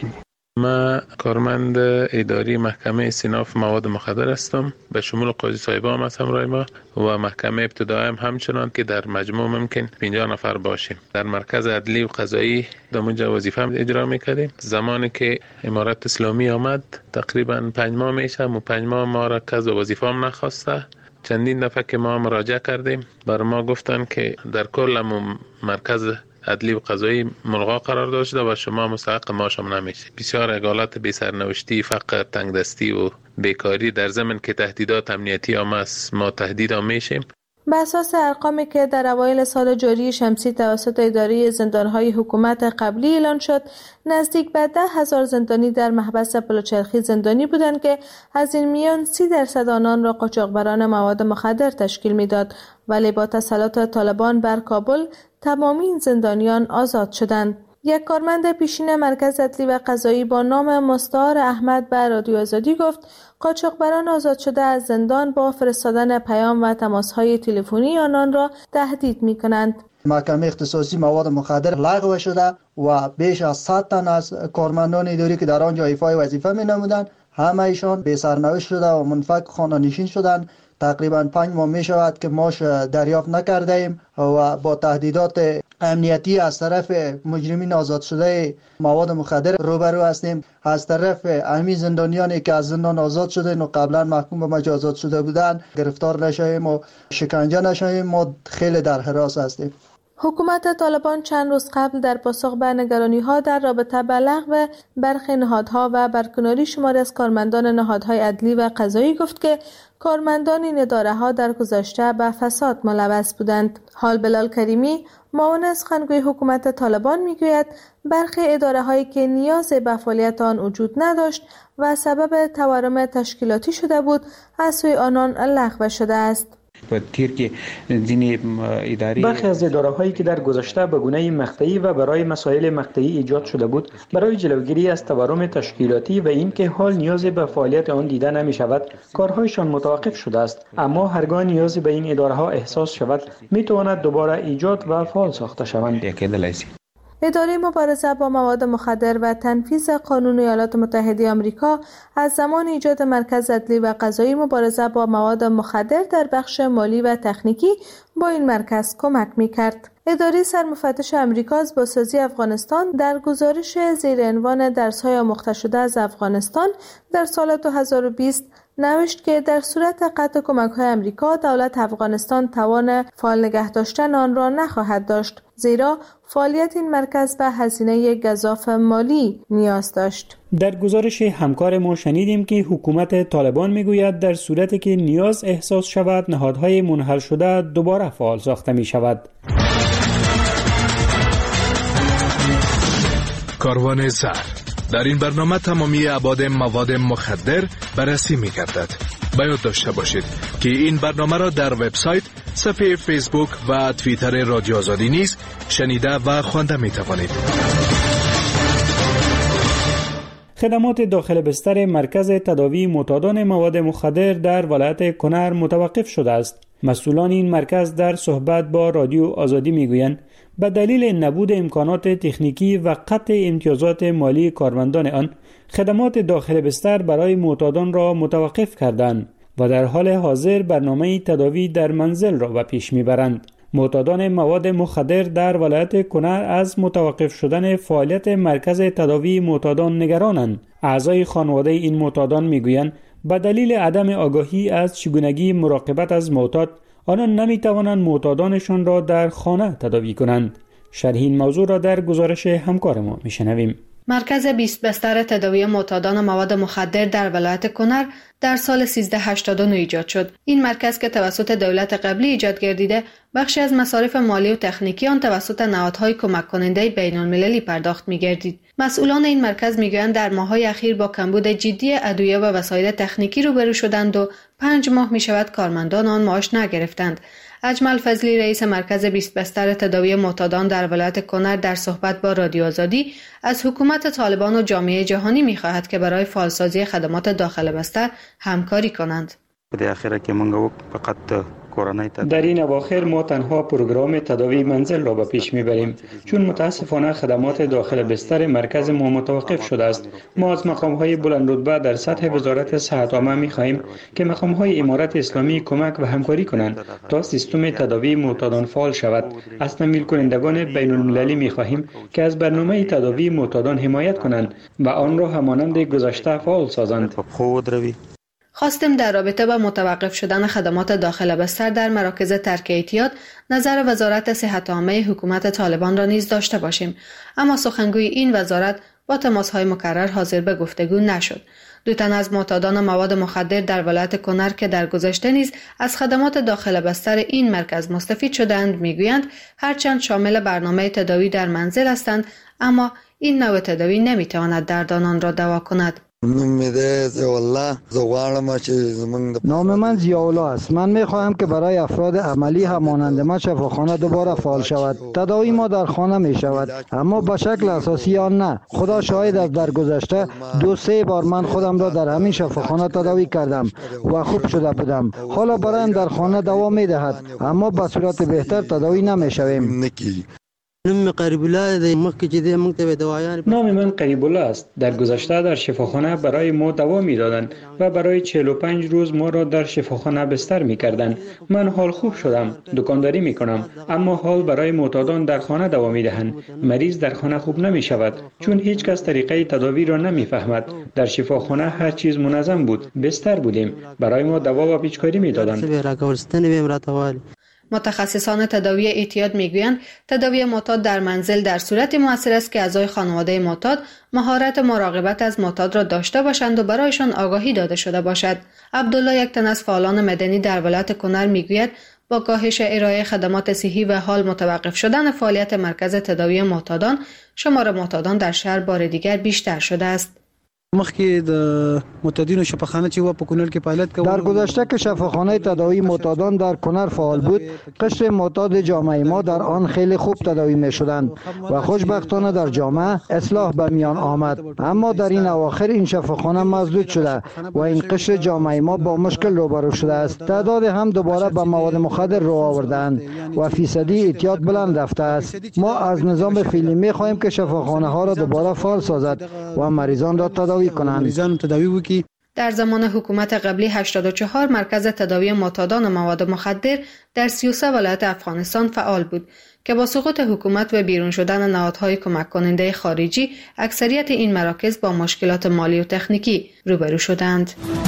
ما کارمند اداری محکمه استیناف مواد مخدر هستم، به شمول قاضی صاحب هم از همراه ما و محکمه ابتدایی هم همچنان که در مجموع ممکن 50 نفر باشیم. در مرکز عدلی و قضایی در اونجا وظیفه هم اجرا میکردیم. زمانی که امارت اسلامی آمد تقریبا 5 ماه میشه و 5 ماه ما را کس وظیفه هم نخواسته. چندین دفعه که ما مراجعه کردیم بر ما گفتن که در کل مرکز عدلی و قضایی ملغا قرار داشته و شما مستحق ماشم نمیشه. بسیار اقالت بی سرنوشتی، فقر، تنگدستی و بیکاری در زمین که تهدیدات امنیتی هم است، ما تهدید هم میشیم. به اساس ارقامی که در اوایل سال جاری شمسی توسط اداره زندانهای حکومت قبلی اعلان شد، نزدیک به 10,000 زندانی در محبس پلوچرخی زندانی بودند که از این میان 30% آنان را قاچاقبران مواد مخدر تشکیل میداد، ولی با تسلط طالبان بر کابل تمامی این زندانیان آزاد شدند. یک کارمند پیشین مرکز عدلی و قضایی با نام مستعار احمد به رادیو آزادی گفت قاچاقبران آزاد شده از زندان با فرستادن پیام و تماس‌های تلفنی آنان را تهدید می‌کنند. محکمه اختصاصی مواد مخدر لغو شده و بیش از 100 تن از کارمندان اداری که در آنجا ایفای وظیفه می‌نمودند همه ایشان بی سرنوشت شده و منفک خانه نشین شدند. تقریبا 5 ماه می شود که ماش دریافت نکرده ایم و با تهدیدات امنیتی از طرف مجرمین آزاد شده مواد مخدر روبرو هستیم. از طرف امی زندانیانی که از زندان آزاد شده و قبلا محکوم به مجازات شده بودند گرفتار نشویم و شکنجه نشویم. ما خیلی در حراس هستیم. حکومت طالبان چند روز قبل در پاسخ به نگرانی‌ها در رابطه با لغو برخی نهادها و برکناری شماری از کارمندان نهادهای عدلی و قضایی گفت که کارمندان این اداره‌ها در گذشته به فساد ملوث بودند. حال بلال کریمی، معاون سخنگوی حکومت طالبان میگوید برخی اداره‌هایی که نیاز به فعالیت آن وجود نداشت و سبب تورم تشکیلاتی شده بود از سوی آنان لغو شده است. برخی از اداره‌هایی که در گذشته به گونه مقطعی و برای مسائل مقطعی ایجاد شده بود برای جلوگیری از تورم تشکیلاتی و اینکه حال نیازی به فعالیت آن دیده نمی شود کارهایشان متوقف شده است، اما هرگاه نیازی به این اداره‌ها احساس شود می تواند دوباره ایجاد و فعال ساخته شوند. اداره مبارزه با مواد مخدر و تنفیذ قانون ایالات متحده آمریکا از زمان ایجاد مرکز عدلی و قضایی مبارزه با مواد مخدر در بخش مالی و تکنیکی با این مرکز کمک می‌کرد. اداره سرمفتش آمریکا از بازسازی افغانستان در گزارش زیر عنوان درس‌های آموخته شده از افغانستان در سال 2020 نوشت که در صورت قطع کمک‌های آمریکا دولت افغانستان توان فعال نگه داشتن آن را نخواهد داشت، زیرا فعالیت این مرکز به هزینه گزاف مالی نیاز داشت. در گزارش همکار ما شنیدیم که حکومت طالبان میگوید در صورتی که نیاز احساس شود نهادهای منحل شده دوباره فعال ساخته می شود. کاروان زر. در این برنامه تمامی ابعاد مواد مخدر بررسی می گردد. باید داشته باشید که این برنامه را در وبسایت، صفحه فیسبوک و توییتر رادیو آزادی نیز شنیده و خوانده می توانید. خدمات داخل بستر مرکز تداوی معتادان مواد مخدر در ولایت کنر متوقف شده است. مسئولان این مرکز در صحبت با رادیو آزادی میگویند به دلیل نبود امکانات تکنیکی و قطع امتیازات مالی کارمندان آن خدمات داخل بستر برای معتادان را متوقف کردند و در حال حاضر برنامه تداوی در منزل را به پیش میبرند. معتادان مواد مخدر در ولایت کنر از متوقف شدن فعالیت مرکز تداوی معتادان نگرانند. اعضای خانواده این معتادان میگویند به دلیل عدم آگاهی از چگونگی مراقبت از معتاد آنان نمیتوانند معتادانشان را در خانه تداوی کنند. شرح این موضوع را در گزارش همکار ما میشنویم. مرکز 20 بستر تداوی معتادان مواد مخدر در ولایت کنر در سال 1389 ایجاد شد. این مرکز که توسط دولت قبلی ایجاد گردیده، بخشی از مصارف مالی و تکنیکی آن توسط نهادهای کمک کننده بین المللی پرداخت می‌گردید. مسئولان این مرکز میگویند در ماه‌های اخیر با کمبود جدی ادویه و وسایل تکنیکی روبرو شدند و 5 ماه می‌شود کارمندان آن معاش نگرفتند. اجمل فضلی رئیس مرکز 20 بستر تداوی معتادان در ولایت کنر در صحبت با رادیو آزادی از حکومت طالبان و جامعه جهانی می‌خواهد که برای فعالسازی خدمات داخل بستر همکاری کنند. در این اواخر ما تنها پروگرام تداوی منزل را به پیش میبریم، چون متاسفانه خدمات داخل بستر مرکز ما متوقف شده است. ما از مقام‌های بلند رتبه در سطح وزارت صحت عامه می‌خواهیم که مقام‌های امارت اسلامی کمک و همکاری کنند تا سیستم تداوی معتادان فعال شود. از تمویل کنندگان بین المللی می‌خواهیم که از برنامه تداوی معتادان حمایت کنند و آن را همانند گذشته فعال سازند. خواستیم در رابطه با متوقف شدن خدمات داخل بستر در مراکز ترک اعتیاد نظر وزارت صحت عامه حکومت طالبان را نیز داشته باشیم، اما سخنگوی این وزارت با تماس‌های مکرر حاضر به گفتگو نشد. دو تن از معتادان مواد مخدر در ولایت کنر که در گذشته نیز از خدمات داخل بستر این مرکز مستفید شدند میگویند هرچند شامل برنامه تداوی در منزل هستند، اما این نوع تداوی نمیتواند دردانان را دوا کند. نام من ضیاءالله است. من میخواهم که برای افراد عملی همانند من شفاخانه دوباره فعال شود. تداوی ما در خانه می شود، اما به شکل اساسی آن نه. خدا شاهد است در گذشته 2-3 بار من خودم را در همین شفاخانه تداوی کردم و خوب شده بودم. حالا برایم در خانه دوا می دهد، اما به صورت بهتر تداوی نمی شویم. نام من قریب الله است. در گذشته در شفاخانه برای ما دوا می دادند و برای 45 روز ما را در شفاخانه بستر می کردند. من حال خوب شدم، دکانداری می کنم، اما حال برای معتادان در خانه دوا می دهند. مریض در خانه خوب نمی شود چون هیچ کس طریقه تداوی را نمی فهمد. در شفاخانه هر چیز منظم بود، بستر بودیم، برای ما دوا و پیچکاری می دادند. متخصصان تداوی اعتیاد میگویند تداوی معتاد در منزل در صورتی مؤثر است که اعضای خانواده معتاد مهارت مراقبت از معتاد را داشته باشند و برایشان آگاهی داده شده باشد. عبدالله، یک تن از فعالان مدنی در ولایت کنر میگوید با کاهش ارائه خدمات صحی و حال متوقف شدن فعالیت مرکز تداوی معتادان، شمار معتادان در شهر بار دیگر بیشتر شده است. در گذشته که شفاخانه تداوی معتادان در کنر فعال بود، قشر معتاد جامعه ما در آن خیلی خوب تداوی می شدند و خوشبختانه در جامعه اصلاح به میان آمد. اما در این اواخر این شفاخانه مسدود شده و این قشر جامعه ما با مشکل روبرو شده است. تعداد هم دوباره به مواد مخدر رو آوردند و فیصدی اعتیاد بلند رفته است. ما از نظام فعلی می خواهیم که شفاخانه ها را دوباره فعال سازد و مریضان را تداوی کنند. در زمان حکومت قبلی 84 مرکز تداوی معتادان مواد مخدر در 33 ولایت افغانستان فعال بود که با سقوط حکومت و بیرون شدن نهادهای کمک کننده خارجی، اکثریت این مراکز با مشکلات مالی و تکنیکی روبرو شدند.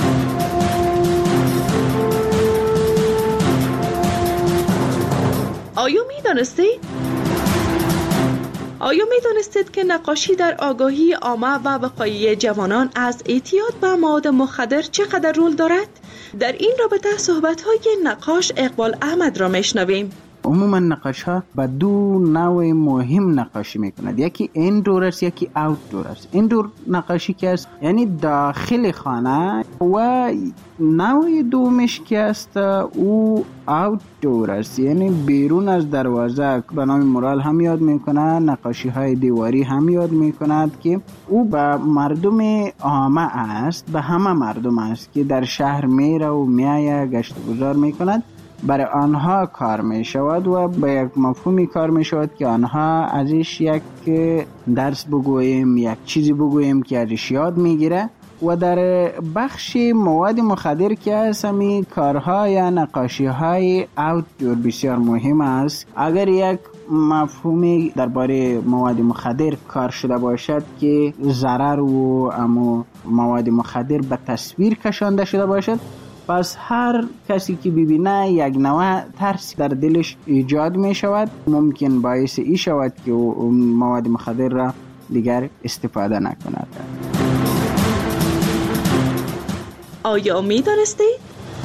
آیا می دانستید که نقاشی در آگاهی عامه و وقایع جوانان از اعتیاد به مواد مخدر چقدر رول دارد؟ در این رابطه صحبت‌های نقاش اقبال احمد را میشنویم. عموما نقاش ها به دو نوع مهم نقاشی میکند، یکی ایندور است، یکی آوتدور است. ایندور نقاشی که است یعنی داخل خانه و نوع دومش که است او آوتدور است، یعنی بیرون از دروازه. به نام مورال هم یاد میکنه، نقاشی های دیواری هم یاد میکند که او به مردم عامه است، به همه مردم است که در شهر میره و میایه گشت گذار میکند. برای آنها کار می شود و به یک مفهومی کار می شود که آنها ازش یک درس بگوییم، یک چیزی بگوییم که ازش یاد می گیره. و در بخش مواد مخدر که هست همی کارها یا نقاشی های آوتدور بسیار مهم است. اگر یک مفهومی درباره مواد مخدر کار شده باشد که ضرر و اما مواد مخدر به تصویر کشانده شده باشد، پس هر کسی که ببینه یک نوع ترس در دلش ایجاد می شود. ممکن باعث ای شود که مواد مخدر را دیگر استفاده نکند. آیا می دانستید؟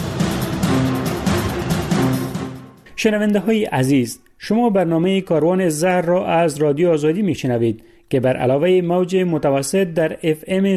شنونده های عزیز، شما برنامه کاروان زهر را از رادیو آزادی می شنوید که بر علاوه موج متوسط در FM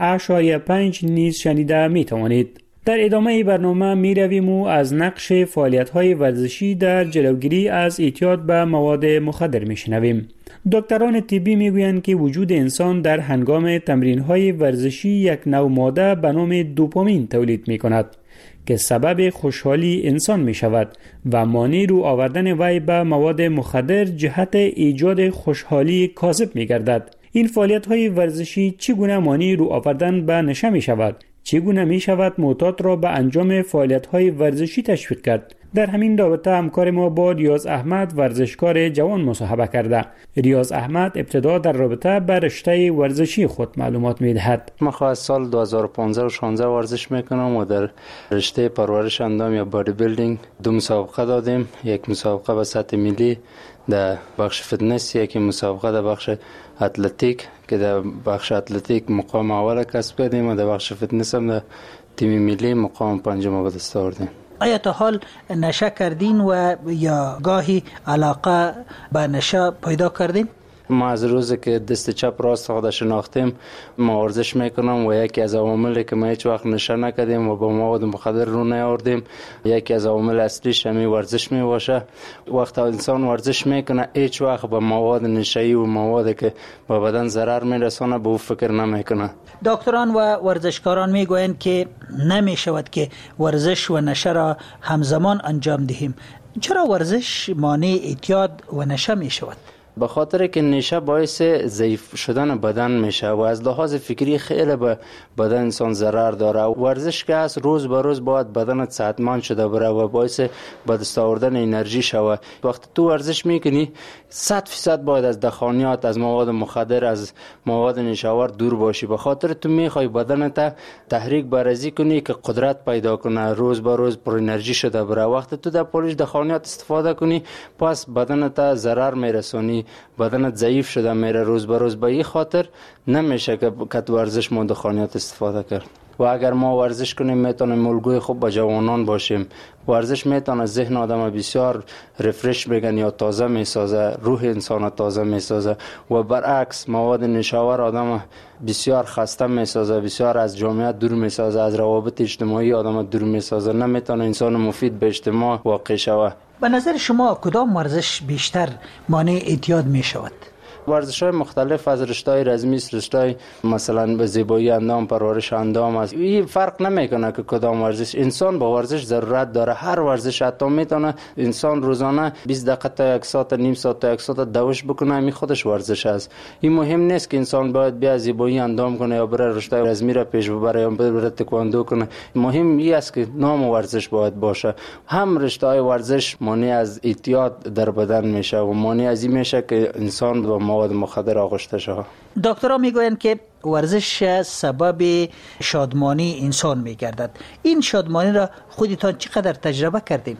100.5 نیز شنیده می توانید. در ادامه برنامه می رویم و از نقش فعالیت های ورزشی در جلوگیری از اعتیاد به مواد مخدر می شنویم. دکتران طبی می گویند که وجود انسان در هنگام تمرین های ورزشی یک نوع ماده به نام دوپامین تولید می کند که سبب خوشحالی انسان می شود و مانع رو آوردن وی به مواد مخدر جهت ایجاد خوشحالی کاذب می گردد. این فعالیت های ورزشی چگونه مانع رو آوردن به نشه می شود؟ چگونه می شود معتاد را به انجام فعالیت های ورزشی تشویق کرد؟ در همین رابطه همکار ما با ریاض احمد ورزشکار جوان مصاحبه کرده. ریاض احمد ابتدا در رابطه به رشته ورزشی خود معلومات می دهد. من از سال 2015 و 16 ورزش میکنم و در رشته پرورش اندام یا بادی بیلدینگ 2 مسابقه دادیم. یک مسابقه به سطح ملی در بخش فتنس، یک مسابقه در بخش اتلتیک که در بخش اتلتیک مقام اول کسب کردیم و در بخش فتنس هم در تیم ملی مقام 5 به دست آوردیم. آیا تا حال نشه کردین و یا گاهی علاقه به نشه پیدا کردین؟ ما از روزی که دست چپ راست خود شناختیم ما ورزش میکنم و یکی از عواملی که ما هیچ وقت نشه نکردیم و با مواد مخدر رو نیاوردیم، یکی از عوامل اصلیش همین ورزش میباشه. وقتی انسان ورزش میکنه هیچ وقت با مواد نشه‌ای و موادی که با بدن ضرر میرسونه به او فکر نمیکنه. دکتران و ورزشکاران میگویند که نمیشود که ورزش و نشه را همزمان انجام دهیم. چرا ورزش مانع اعتیاد و نشه میشود؟ به خاطر که نشه باعث ضعیف شدن بدن میشه و از لحاظ فکری خیلی به بدن انسان ضرر داره. ورزش که از روز به روز باید بدنت صحتمند شده بره و باعث به دست آوردن انرژی شوه. وقتی تو ورزش میکنی 100% باید از دخانیات، از مواد مخدر، از مواد نشاور دور باشی. به خاطر تو میخوای بدنت تحریک برازی کنی که قدرت پیدا کنه، روز به روز پر انرژی شده بره. وقتی تو در پولیش دخانیات استفاده کنی پس بدنت ضرر میرسونی، بدنت ضعیف شده میره روز به روز. به این خاطر نمیشه که کت ورزش ما دخانیات استفاده کرد. و اگر ما ورزش کنیم میتونیم الگوی خوب به جوانان باشیم. ورزش میتونه ذهن آدم بسیار رفرش بگن یا تازه میسازه، روح انسان تازه میسازه و برعکس مواد نشاور آدم بسیار خسته میسازه، بسیار از جامعه دور میسازه، از روابط اجتماعی آدم دور میسازه، نمیتونه انسان مفید به اجتماع واقع شوه. به نظر شما کدام ورزش بیشتر مانع اعتیاد می شود؟ ورزش‌های مختلف از رشته‌های رزمی، رشته‌های مثلا به زیبایی اندام، پرورش اندام است. این فرق نمیکنه که کدام ورزش. انسان با ورزش ضرورت داره. هر ورزش حتی میتونه انسان روزانه 20 دقیقه تا 1 ساعت، نیم ساعت تا 1 ساعت دوش بکنه، این خودش ورزش است. این مهم نیست که انسان باید بیا زیبایی اندام کنه یا بره رشته رزمی را پیش ببره یا بره تکواندو کنه. مهم این است که نام ورزش باید باشه. هم رشته‌های ورزش مانع از اعتیاد در بدن میشه و مانع از این میشه که انسان با مواد مخدر آغشته شود. دکترها میگویند که ورزش سبب شادمانی انسان میگردد. این شادمانی را خودتان چقدر تجربه کردین؟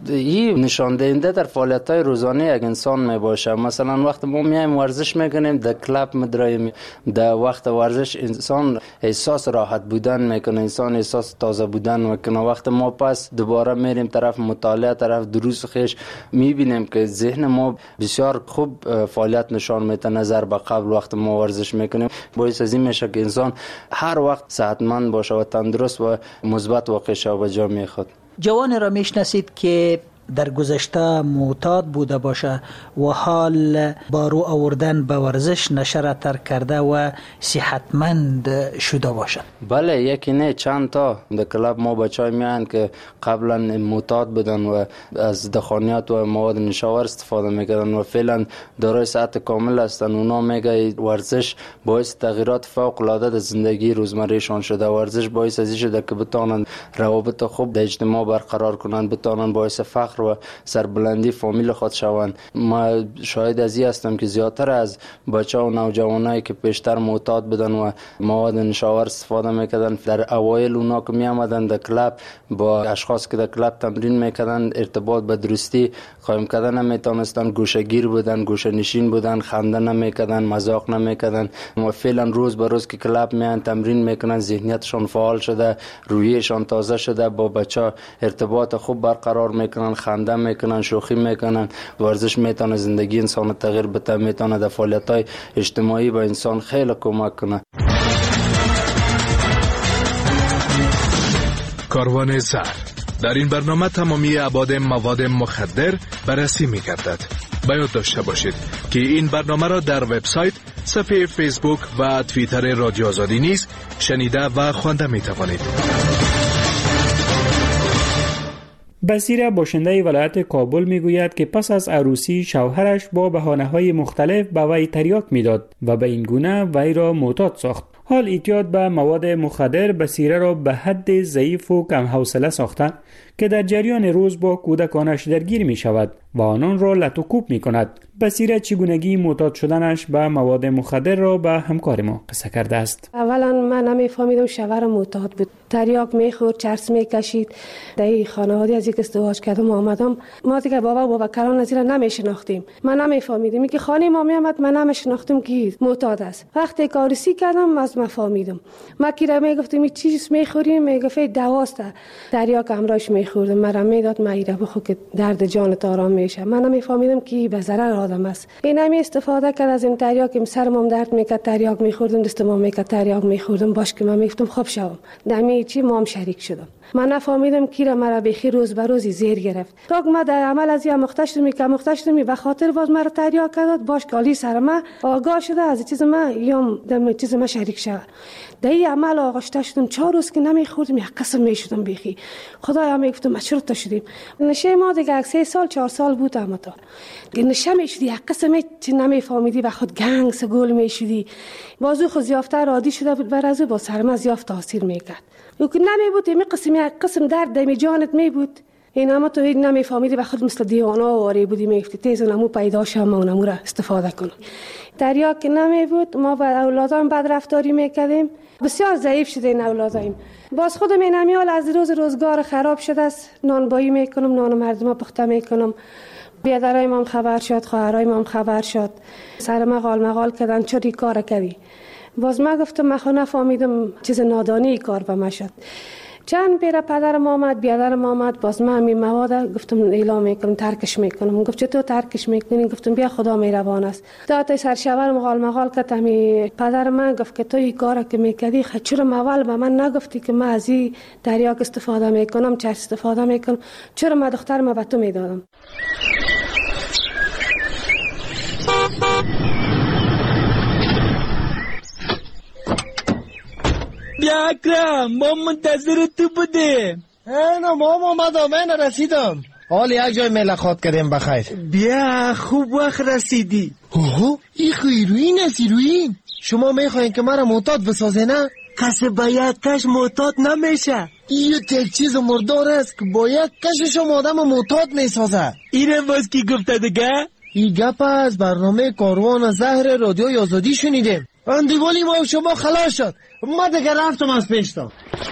این نشان دهنده در فعالیت‌های روزانه یک انسان میباشه. مثلا وقت ما میایم ورزش میکنیم، در کلاب میدرایم، در وقت ورزش انسان احساس راحت بودن میکنه، انسان احساس تازه بودن میکنه. وقت ما پس دوباره میریم طرف مطالعه، طرف دروس خیش، میبینیم که ذهن ما بسیار خوب فعالیت نشان میده نظر به قبل وقت ما ورزش میکنیم. باعث از این میشه که انسان هر وقت صحتمند باشه و تندرست و مثبت واقع شه به جامعه خود. جوانی را میشناسید که در گذشته معتاد بوده باشه و حال با رو آوردن به ورزش نشه را ترک کرده و صحتمند شده باشه؟ بله، یکی نه چند تا. در کلاب ما بچهای میان که قبلا معتاد بودن و از دخانیات و مواد نشاور استفاده میکردن و فعلا دارای صحت کامل هستن. اونا میگه ورزش باعث تغییرات فوق العاده در زندگی روزمرهشان شده. ورزش باعث از این شده که بتونن روابط خوب در اجتماع برقرار کنن، بتونن باعث فقر فخر و سربلندی فامیل خود شوند. ما شاهد از این هستم که زیادتر از بچه‌ها و نوجوانایی که پیشتر معتاد بودن و مواد نشاور استفاده میکردن، در اوایل اونا که می آمدن در کلاب با اشخاص که در کلاب تمرین میکردن ارتباط به درستی قائم کردن نمیتونستن، گوشه‌گیر بودن، گوشه نشین بودن، خنده نمیکردن، مذاق نمیکردن. و فعلا روز به روز که کلاب میان تمرین میکنن، ذهنیتشون فعال شده، روحیشون تازه شده، با بچه ارتباط خوب برقرار میکنن، خنده میکنن، شوخی میکنن. ورزش میتونه زندگی انسان تغییر بده، میتونه در فعالیت‌های اجتماعی به انسان خیلی کمک کنه. کاروان زر. در این برنامه تمامی ابعاد مواد مخدر بررسی می‌گردد. باید داشته باشید که این برنامه را در وبسایت، صفحه فیسبوک و توییتر رادیو آزادی نیز شنیده و خوانده می‌توانید. بصیره باشنده ولایت کابل میگوید که پس از عروسی شوهرش با بهانه‌های مختلف به وی تریاک میداد و به این گونه وی را معتاد ساخت. حال اعتیاد به مواد مخدر بصیره را به حد ضعیف و کم حوصله ساخته که در جریان روز با کودکانش درگیر می شود و آنان را لط و کوب می کند. بصیره چگونگی معتاد شدنش به مواد مخدر را به همکار ما قصه کرده است. اولا من نمیفهمیدم شوهرم معتاد بود، تریاک میخورد، چرس میکشید. در این خانواده از یک ازدواج کردم آمدم، ما دیگه بابا کلان از این نمیشناختیم، من نمیفهمیدم که خانه ما میامد، من نمیشناختم که معتاد است. وقتی کارسی کردم از ما فهمیدم. ما کی میگفتم این چیز میخوریم، میگفت دواست، تریاک امراش میخوردم، مرا میداد، ما ایره بخو که درد جانت آرام میشه. من نمیفهمیدم که به ضرر آدم است. این همی استفاده کرد از این تریاک، سرم درد میکرد، تریاک میخوردم، دستم میکرد، تریاک میخوردم، باش که من میگفتم خوب شوم. دمی چی ما هم شریک شدم. من نفهمیدم کی را مرا بخی روز به روز زیر گرفت. تا ما در عمل از یا مختشمی به خاطر باز مرا تریاک کرد، باش کالی سر ما آگاه شده از چیز ما یا دم چیز ما شریک شد. در این عمل آغشته شدم، 4 روز که نمیخوردم یک قسم میشدم بخی. خدایا میگفتم چرا تا شدیم. نشه ما دیگه 3 سال 4 سال بود اما تا نشه میشدی یک قسم نمیفهمیدی و خود گنگ سگول میشدی. بازو خود زیافته عادی شده بود، بر از با سر ما زیافت تاثیر میکرد. که نمیبود این قسم درد دمی جانت میبود. این اما تو هیچ نمیفهمیدی و خود مثل دیوانا آواری بودی، میگفتی تیز نمو پیدا شم و نمو را استفاده کنم. تریاک که نمیبود، ما با اولادان بد رفتاری میکردیم، بسیار ضعیف شده این اولادایم. باز خودم این امیال از روزگار خراب شده است. نانبایی میکنم، نان مردم پخته میکنم. بیادرای ما خبر شد، خواهرای ما خبر شد، سر مقال کردن چرا این کار کردی. باز ما گفتم من خود نفهمیدم، چیز نادانی کار به ما شد. چند پیر پدرم آمد، بیادرم آمد، باز من همین مواد گفتم اعلام میکنم، ترکش میکنم. گفت چطور ترکش میکنی؟ گفتم بیا خدا مهربان است. تا سرشور مقال کرد همین پدر من گفت که تو این کار که میکردی چرا اول به من نگفتی که من از این تریاک استفاده میکنم، چرا استفاده میکنم، چرا من دخترم به تو میدادم. بیا اکرم، ما منتظر تو بودیم. نه مام آمدم، من رسیدم. حال یک جای ملاقات کردیم بخیر. بیا خوب وقت رسیدی. اوه این هیروئین است، هیروئین. شما میخواین که مرا معتاد بسازه نه؟ کسی با یک کش معتاد نمیشه. این یک چیز مردار است که با یک کش شما آدم معتاد میسازه. اینه باز کی گفته دیگه؟ این گپ از برنامه کاروان زهر رادیوی آزادی شنیدیم. اندیوالی ما شما خلاص شد. ما دیگه رفتم از پیشتا.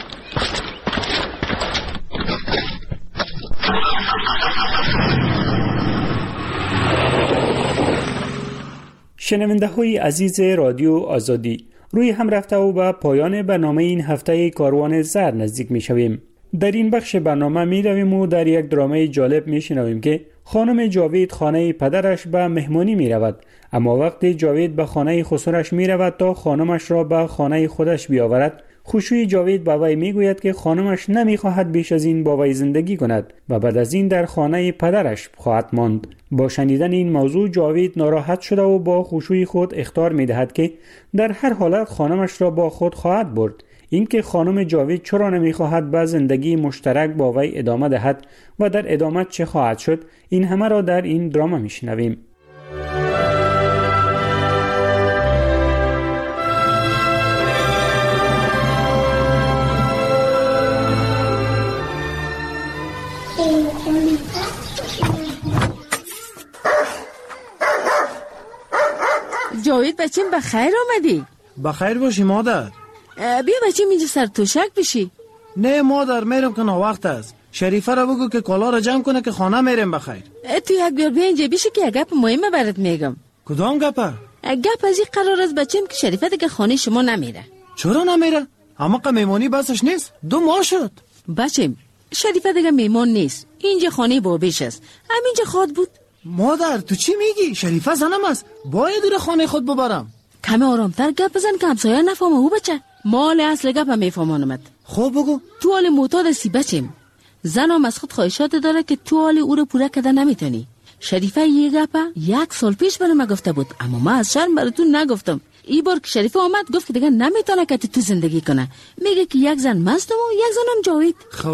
شنونده های عزیز رادیو آزادی، روی هم رفته و به پایان برنامه این هفته کاروان زر نزدیک می شویم. در این بخش برنامه می رویم و در یک درامه جالب می شنویم که خانم جاوید خانه پدرش به مهمانی می رود، اما وقتی جاوید به خانه خسرش می رود تا خانمش را به خانه خودش بیاورد، خوشوی جاوید با وی می گوید که خانمش نمی خواهد بیش از این با وی زندگی کند و بعد از این در خانه پدرش خواهد ماند. با شنیدن این موضوع جاوید ناراحت شده و با خوشوی خود اخطار می دهد که در هر حالت خانمش را با خود خواهد برد. اینکه خانم جاوید چرا نمیخواهد به زندگی مشترک با وی ادامه دهد و در ادامه چه خواهد شد، این همه را در این دراما میشنویم. بچیم بخیر آمدی. بخیر باشی مادر. بیا بچیم اینجا سر توشک بشی. نه مادر میرم که وقت است. شریفه را بگو که کالا را جمع کنه که خانه میرم بخیر. تو یک بار بیا اینجا بشی که یک گپ مهمه برات میگم. کدام گپه؟ گپ از این قرار است بچیم که شریفه دیگه خانه شما نمیره. چرا نمیره؟ اما که میمونی بسش نیست. 2 ماه شد. بچیم شریفه دیگه میمون نیست. اینجا خانه بابیش است. همینجا خود بود. مادر تو چی میگی؟ شریفه زنم است. باید دور خانه خود ببرم. کمی آرامتر گپ بزن که همسایه نفهمه. او بچه مال اصل گپ میفهمانمت. خب بگو. تو حال معتاد هستی بچیم. زنم از خود خواهشات داره که تو حال او رو پوره کده نمیتونی. شریفه یه گپ 1 سال پیش برام گفته بود، اما من از شرم براتون نگفتم. این بار که شریفه آمد گفت که دیگه نمیتونه که تو زندگی کنه. میگه که یک زن مستم و یک زنم جاوید.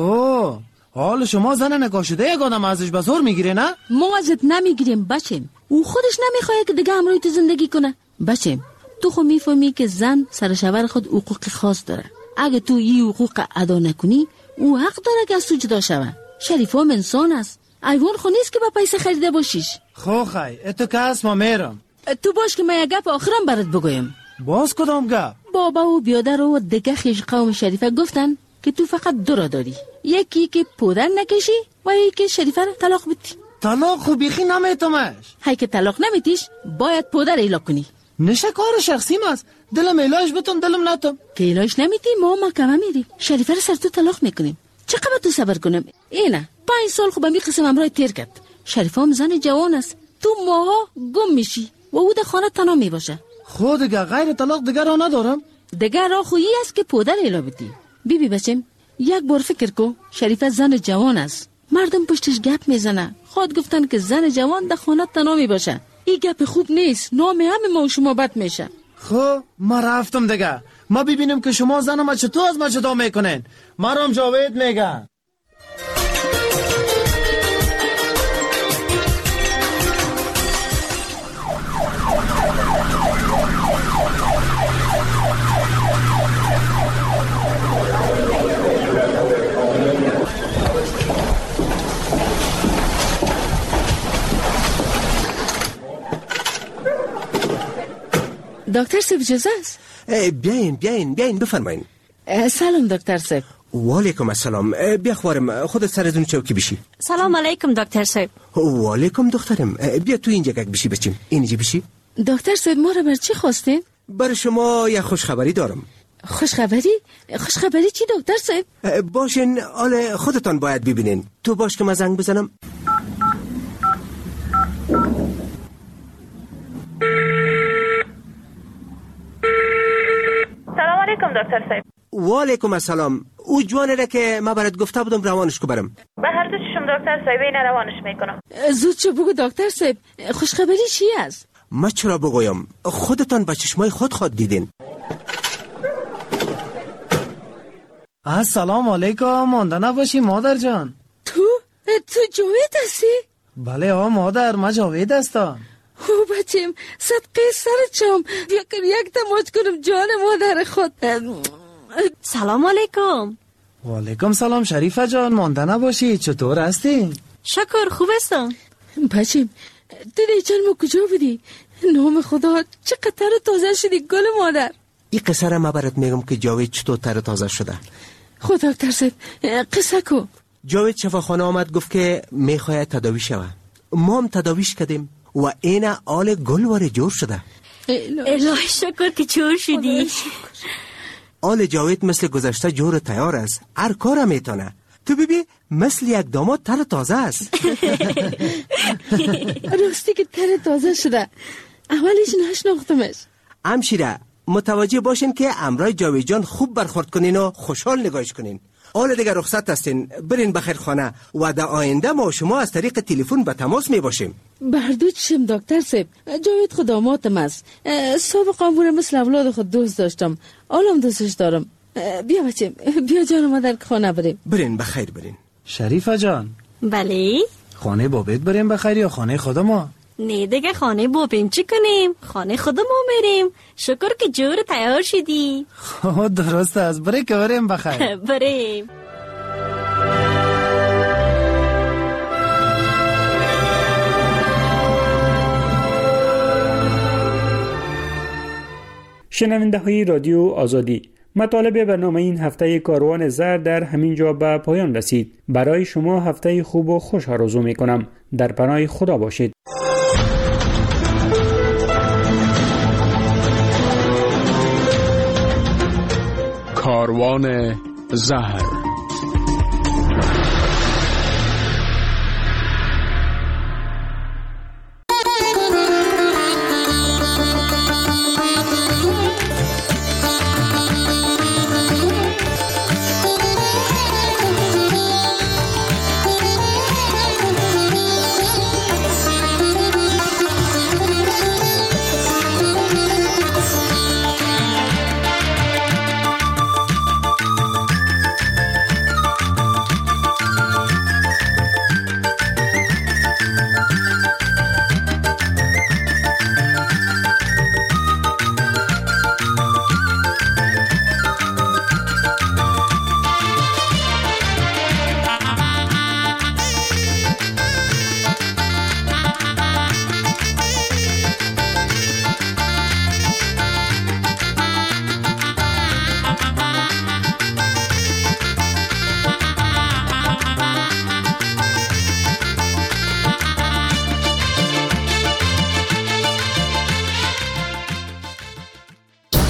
خب حال شما زن نکاشده یک آدم ازش به زور میگیره نه؟ ما ازت نمیگیریم بچیم. او خودش نمیخواد که دیگه همراه تو زندگی کنه. بچیم تو خود میفهمی که زن سر شوهر خود حقوق خاص داره. اگه تو این حقوق ادا نکنی او حق داره که از تو جدا شوه. شریفه هم انسان است. ایوان خو نیست که با پیسه خریده باشیش. خو خی اتو که است ما میرم. تو باش که من یک گپ آخرم برات بگویم. باز کدام گپ؟ بابا و بیادر و دیگه خیش قوم شریفه گفتن که تو فقط 2 را داری. یکی که پودر نکشی و یکی که شریفه را طلاق بدی. طلاق خو بیخی نمیتمش. هی که طلاق نمیتیش باید پودر ایلا کنی. نشه کار شخصیم است. دلم ایلاش بتون دلم نتم. که ایلاش نمیتی ما محکمه میریم. شریفه را سر تو طلاق میکنیم. چقدر تو صبر کنم؟ اینه 5 سال خوب می قسم امرای تیر کرد. شریفه هم زن جوان است. تو ماها گم میشی و او در خانه تنها می باشه. خود دیگه غیر طلاق دیگه را ندارم. دیگه را خویی است که پودر ایلا بدی. بی بچم یک بار فکر کو. شریفه زن جوان است. مردم پشتش گپ میزنه. خود گفتن که زن جوان در خانه تنها می باشه. این گپ خوب نیست. نام همه ما و شما بد میشه. خب ما رفتم دیگه. ما ببینیم که شما زن ما چطور از ما جدا میکنین. مرام جاوید میگن. دکتر صاحب اجازه است؟ بیاین بفرمایین. سلام دکتر صاحب. و علیکم السلام. بیا خوارم خودت سر از اون چوکی بشی. سلام علیکم دکتر صاحب. و علیکم دخترم. بیا تو اینجا گک بشی بچیم. اینجا بشی. دکتر صاحب ما را بر چی خواستین؟ بر شما یه خوشخبری دارم. خوشخبری؟ خوشخبری چی دکتر صاحب؟ باشین حال خودتان باید ببینین. تو باش که من زنگ بزنم. سلام علیکم دکتر صاحب. و علیکم السلام. او جوانه را که ما برات گفته بودم روانش کو برم. به هر دو چشم دکتر صاحب اینا روانش میکنم. زود چه بگو دکتر صاحب. خوشخبری چی است؟ ما چرا بگویم؟ خودتان با چشمای خود دیدین. السلام علیکم. مانده نباشی مادر جان. تو جاوید هستی؟ بله مادر ما جاوید هستم. او بچیم صدقه سر چم بیا کن یک تماچ کنم جان مادر خود. سلام علیکم. و علیکم سلام شریفه جان. مانده نباشی. چطور هستی؟ شکر خوب هستم. بچیم تو دیچن ما کجا بودی؟ نام خدا چقدر تر تازه شدی گل مادر. این قصه را ما برات میگم که جاوید چطور تر تازه شده. خدا دکتر صاحب قصه کو. جاوید شفاخانه آمد گفت که میخواید تداوی شود. ما هم تداویش کردیم و این آل گلوار جور شده. الهی شکر که جور شدی. آل جاوید مثل گذشته جور تیار است. هر کار میتونه. تو ببین مثل یک داماد تر تازه است. راستی که تر تازه شده. اولش نشناختمش. همشیره متوجه باشین که امرای جاوید جان خوب برخورد کنین و خوشحال نگاهش کنین. حالا دیگه رخصت هستین. برین بخیر خانه و در آینده ما شما از طریق تلفن به تماس می باشیم. بردو چشم دکتر صاحب. جاوید خود دامادم است. سابقا امور مثل اولاد خود دوست داشتم. حالم دوستش دارم. بیا بچم بیا جان ما در خانه بریم. برین بخیر برین. شریفه جان. بله خانه بابت بریم بخیر یا خانه خود ما؟ نه دیگه خانه بابیم چی کنیم؟ خانه خود ما میریم. شکر که جور تیار شدی. درست است. بریم که بریم بخیر. بریم. شنونده های رادیو آزادی، مطالب برنامه این هفته کاروان زر در همین جا به پایان رسید. برای شما هفته خوب و خوش آرزو می کنم. در پناه خدا باشید. کاروان زهر